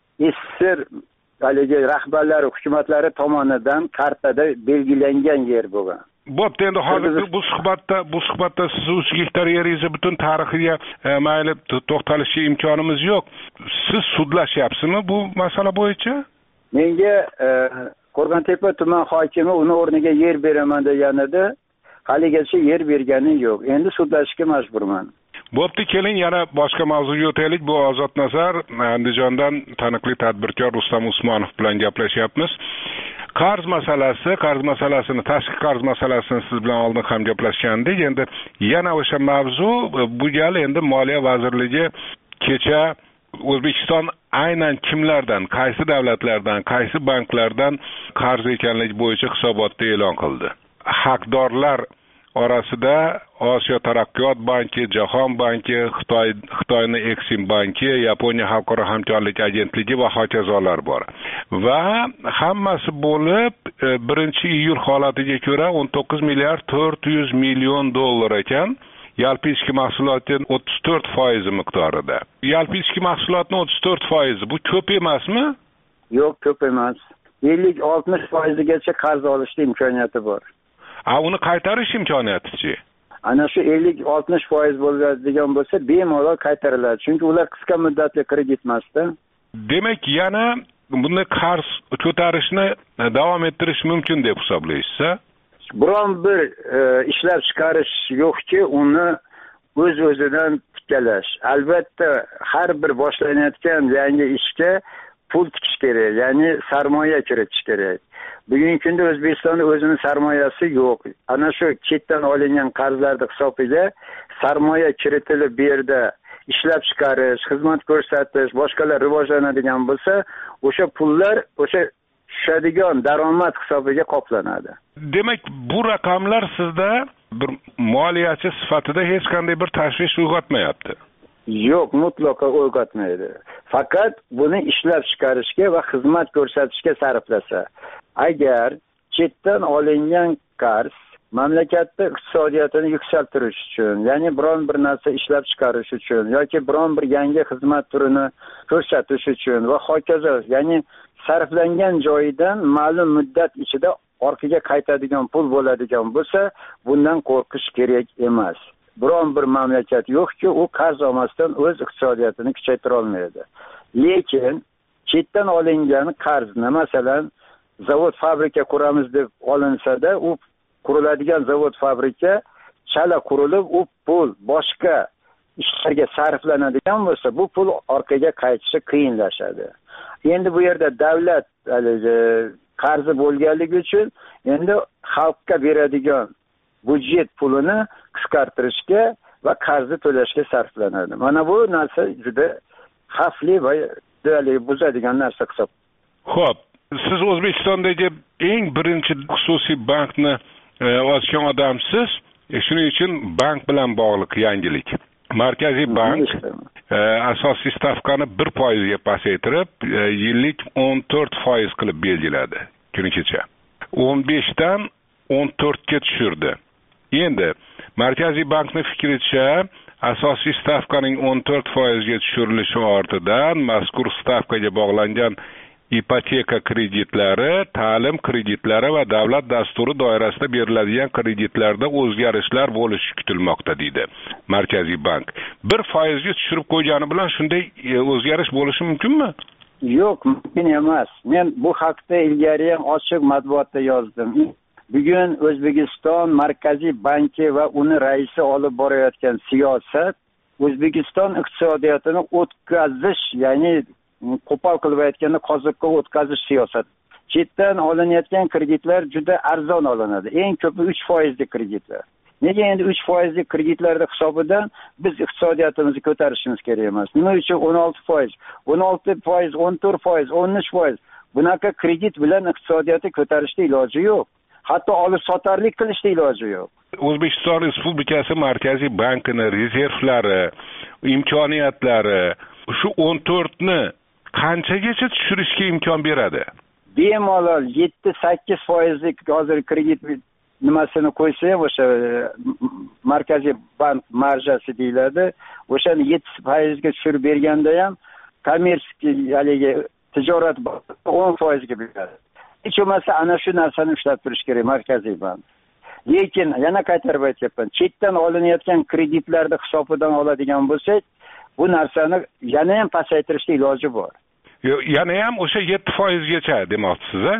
SSR haligi rahbarlari, hukumatlari tomonidan kartada belgilangan yer bo'lgan. Bo'pti, endi hozir bu suhbatda siz 3 gektar yeringizni butun tarixiga mayli to'xtalishga imkonimiz yo'q. Siz sudlashyapsizmi bu masala bo'yicha? Menga Qo'rg'ontepa tuman hokimi uni o'rniga yer beraman deganida haligacha yer bergani yo'q. Endi sudlashga majburman. Bo'pti, keling yana boshqa mavzuga o'taylik. Bu Ozod Nazar, Andijondan taniqli tadbirkor Rustam Usmonov bilan gaplashyapmiz. Qarz masalasini, tashqi qarz masalasini siz bilan oldin ham gaplashgandik. Endi yana o'sha mavzu bu gal endi Moliya vazirligi kecha O'zbekiston aynan kimlardan, qaysi davlatlardan, qaysi banklardan qarz ekanligi bo'yicha hisobotni e'lon qildi. Haqdorlar orasida Osiyo taraqqiyot banki, Jahon banki, Xitoyning Exim banki, Yaponiya xalqaro hamkorlik agentligi va hokazolar bor. Va hammasi bo'lib 1-iyul holatiga ko'ra 19 milliard 400 million dollar ekan. Yalpi ichki mahsulotning 34% miqdorida. Yalpi ichki mahsulotning 34% bu ko'p emasmi? Yo'q, ko'p emas. 50-60%gacha qarz olishning imkoniyati bor. Uni qaytarish imkoniyati-chi? Ana shu 50-60% bo'ladigan bo'lsa, bemalol qaytariladi. Chunki ular qisqa muddatli kredit emasda. Demak, yana bunday qarz ko'tarishni davom ettirish mumkin deb hisoblaysiz-a? Biron bir ishlab chiqarish yo'qki, uni o'z-o'zidan tiklash. Albatta, har bir boshlanayotgan yangi ishga pul tikish kerak, ya'ni sarmoya kiritish kerak. Bugungi kunda O'zbekistonda o'zining sarmoyasi yo'q. Ana shu chetdan olingan qarzlarning hisobiga sarmoya kiritilib bu yerda ishlab chiqarish, xizmat ko'rsatish, boshqalar rivojlanadigan bo'lsa, o'sha pullar o'sha tushadigan daromad hisobiga qoplanadi. Demak, bu raqamlar sizda bir moliyachi sifatida hech qanday bir tashvish uyg'otmayapti. Yo'q, mutlaqo uyg'otmaydi. Faqat buni ishlab chiqarishga va xizmat ko'rsatishga sarflasa. Agar chetdan olingan qarz mamlakatda iqtisodiyotini yuksaltirish uchun, ya'ni biron bir narsa ishlab chiqarish uchun yoki biron bir yangi xizmat turini ko'rsatish uchun va hokazo, ya'ni sarflangan joyidan ma'lum muddat ichida orqaga qaytadigan pul bo'ladigan bo'lsa, bundan qo'rqish kerak emas. Biron bir mamlakat yo'qki, u qarz olmasdan o'z iqtisodiyotini kuchaytira olmaydi. Lekin chetdan olingan qarzni, masalan, zavod, fabrika quramiz deb olinsada, u quriladigan zavod fabrika chala qurilib u pul boshqa ishlarga sarflanadigan bo'lsa bu pul orqaga qaytishi qiyinlashadi. Endi bu yerda davlat qarzi bo'lganligi uchun endi xalqqa beradigan budjet pulini qisqartirishga va qarzni to'lashga sarflanadi. Mana bu narsa juda xavfli va buzadigan narsa hisob. Xo'p, siz O'zbekistondagi eng birinchi xususiy bankni ochgan odamsiz. Shuning uchun bank bilan bog'liq yangilik. Markaziy bank asosiy stavkani 1% ga pasaytirib, yillik 14% qilib belgiladi kuni kecha. 15 dan 14 ga tushirdi. Endi Markaziy bankning fikricha, asosiy stavkaning 14% ga tushirilishi ortidan mazkur stavkaga bog'langan ipoteka kreditlari, ta'lim kreditlari va davlat dasturi doirasida beriladigan kreditlarda o'zgarishlar bo'lishi kutilmoqda deydi Markaziy bank. 1% ga tushirib qo'ygani bilan shunday o'zgarish bo'lishi mumkinmi? Yo'q, mumkin emas. Men bu haqda ilgari ham ochiq matbuotda yozdim. Bugun O'zbekiston Markaziy banki va uni raisi olib borayotgan siyosat O'zbekiston iqtisodiyotini o'tkazish, ya'ni qo'pol qilib aytganda qoziqqa o'tkazish siyosati. Chetdan olinayotgan kreditlar juda arzon olinadi. Eng ko'pi 3% kreditlar. Nega endi 3% kreditlarda hisobidan biz iqtisodiyotimizni ko'tarishimiz kerak emas? Nima uchun 16%, 16%, 14%, 13%? Bunaqa kredit bilan iqtisodiyotni ko'tarishda iloji yo'q. Hatto olib sotarlik qilishda iloji yo'q. O'zbekiston Respublikasi Markaziy bankining rezervlari, imkoniyatlari shu 14 ni qanchagacha tushirishga imkon beradi? Bemalol 7-8% hozir kredit nimasini qo'ysa ham o'sha Markaziy bank marjasi deyiladi. O'shani 7% ga tushirib berganda ham kommersiy haligi tijorat 10% ga beradi. Hech bo'lmasa ana shu narsani ushlab turish kerak Markaziy bank. Lekin yana qaytarib aytyapman, chetdan olinayotgan kreditlarda hisobidan oladigan bo'lsak, bu narsani yana ham pasaytirishga iloji bor. Yana ham o'sha 7% gacha demoqchisiz-a?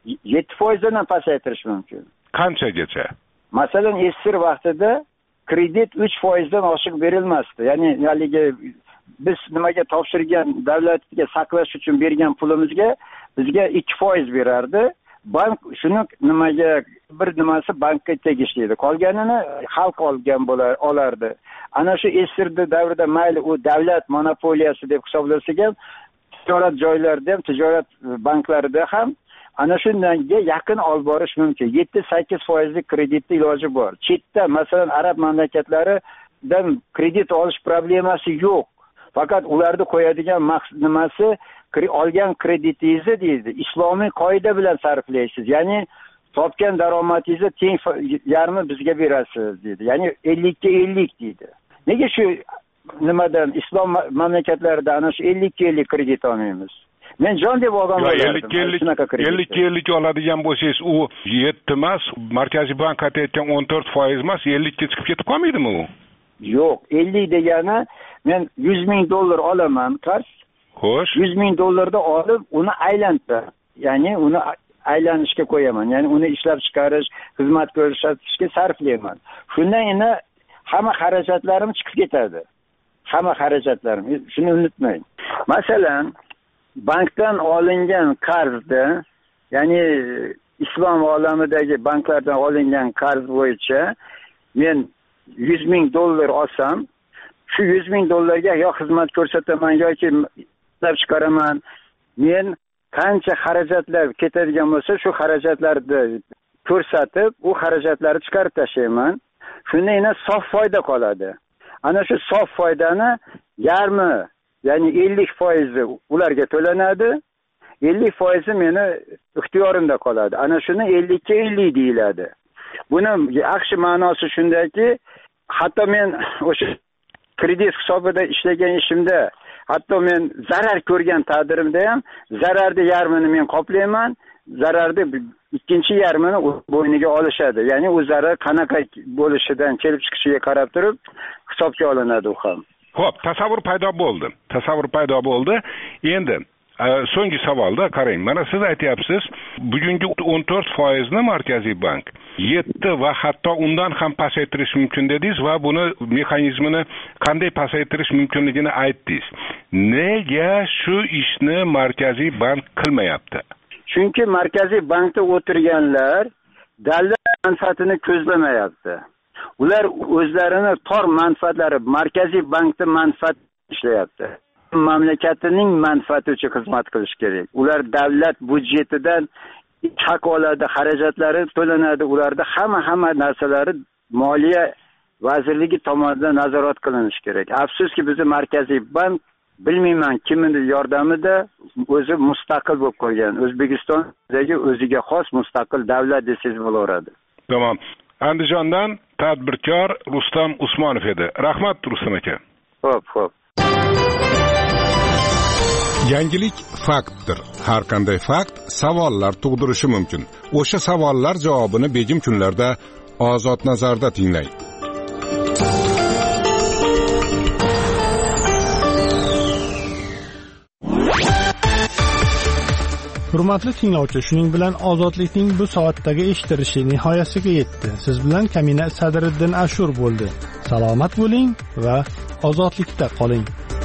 7% dan pasaytirish mumkin. Qanchagacha? Masalan, esir vaqtida kredit 3% dan oshiq berilmasdi. Ya'ni haligi biz nimaga topshirgan davlatga saqlash uchun bergan pulimizga bizga 2% berardi. Bank shuni nimaga bir nimasi bankka tegishli. Qolganini xalq olgan olardi. Ana shu esirdi davrida mayli u davlat monopoliyasi deb hisoblansa ham, tijorat joylarida ham, tijorat banklarida ham ana shunga yaqin olib borish mumkin. 7-8% kreditni iloji bor. Chetda, masalan, arab mamlakatlaridan kredit olish problemasi yo'q. Faqat ularni qo'yadigan nimasi olgan kreditingizni deydi, islomiy qoida bilan sarflaysiz. Ya'ni topgan daromadingizni teng yarmi bizga berasiz deydi. Ya'ni 50 ga 50 deydi. Nega shu nimadan islom mamlakatlarida ana shu 50 ga 50 kredit olmaymiz? Men jon deb olgan bo'lardim. 50 ga 50 oladigan bo'lsangiz, u 7 emas, Markaziy bank aytayotgan 14% emas, 50 ga chiqib ketib qolmaydimi u? Yo'q, 50 degani men $100,000 olaman qarz. Xo'sh. $100,000 olib uni aylantirib, ya'ni uni aylanishga qo'yaman. Ya'ni uni ishlab chiqarish, xizmat ko'rsatishga sarflayman. Shundan endi hamma xarajatlarim chiqib ketadi. Hamma xarajatlarim. Shuni unutmang. Masalan, bankdan olingan qarzda, ya'ni islom olamidagi banklardan olingan qarz bo'yicha men $100,000 olsam, shu $100,000 yo xizmat ko'rsataman yoki ishlab chiqaraman. Men qancha xarajatlar ketadigan bo'lsa, shu xarajatlarni ko'rsatib, u xarajatlarni chiqarib tashlayman. Shundan yana sof foyda qoladi. Ana shu sof foydani yarmi, ya'ni 50% ularga to'lanadi. 50% meni ixtiyorimda qoladi. Ana shuni 50 ga 50 deyiladi. Buni yaxshi ma'nosi shundaki, hatto men o'sha kredit hisobida ishlagan ishimda, hatto men zarar ko'rgan taqdirimda ham zararni yarmini men qoplayman, zararni ikkinchi yarmini bo'yniga olishadi. Ya'ni u zarar qanaqa bo'lishidan kelib chiqishiga qarab turib hisobga olinadi u ham. Xo'p, tasavvur paydo bo'ldi. Endi so'nggi savolda qarang. Mana siz aytyapsiz, bugungi 14% ni Markaziy bank 7 va hatto undan ham pasaytirish mumkin dedingiz va buni mexanizmini qanday pasaytirish mumkinligini aytdingiz. Nega shu ishni Markaziy bank qilmayapti? Chunki Markaziy bankda o'tirganlar davlat manfaatini ko'zlamayapti. Ular o'zlarini tor manfaatlari, Markaziy bankda manfaat ishlayapti. Mamlakatining manfaati uchun xizmat qilish kerak. Ular davlat byudjetidan haq oladi, xarajatlari to'lanadi. Ularda hamma narsalari Moliya vazirligi tomonidan nazorat qilinishi kerak. Afsuski bizning Markaziy bank bilmayman kimning yordamida o'zi mustaqil bo'lib qolgan. O'zbekistondagi o'ziga xos mustaqil davlat desangiz bo'laveradi. Tamam. Andijondan tadbirkor Rustam Usmonov edi. Rahmat Rustam aka. Xo'p. Yangilik faktdir. Har qanday fakt savollar tug'dirishi mumkin. O'sha savollar javobini begim kunlarda Ozod nazarda tinglang. Hurmatli tinglovchi, shuning bilan ozodlikning bu soatdagi eshittirishi nihoyasiga yetdi. Siz bilan Kamina Sadriddin Ashur bo'ldi. Salomat bo'ling va ozodlikda qoling.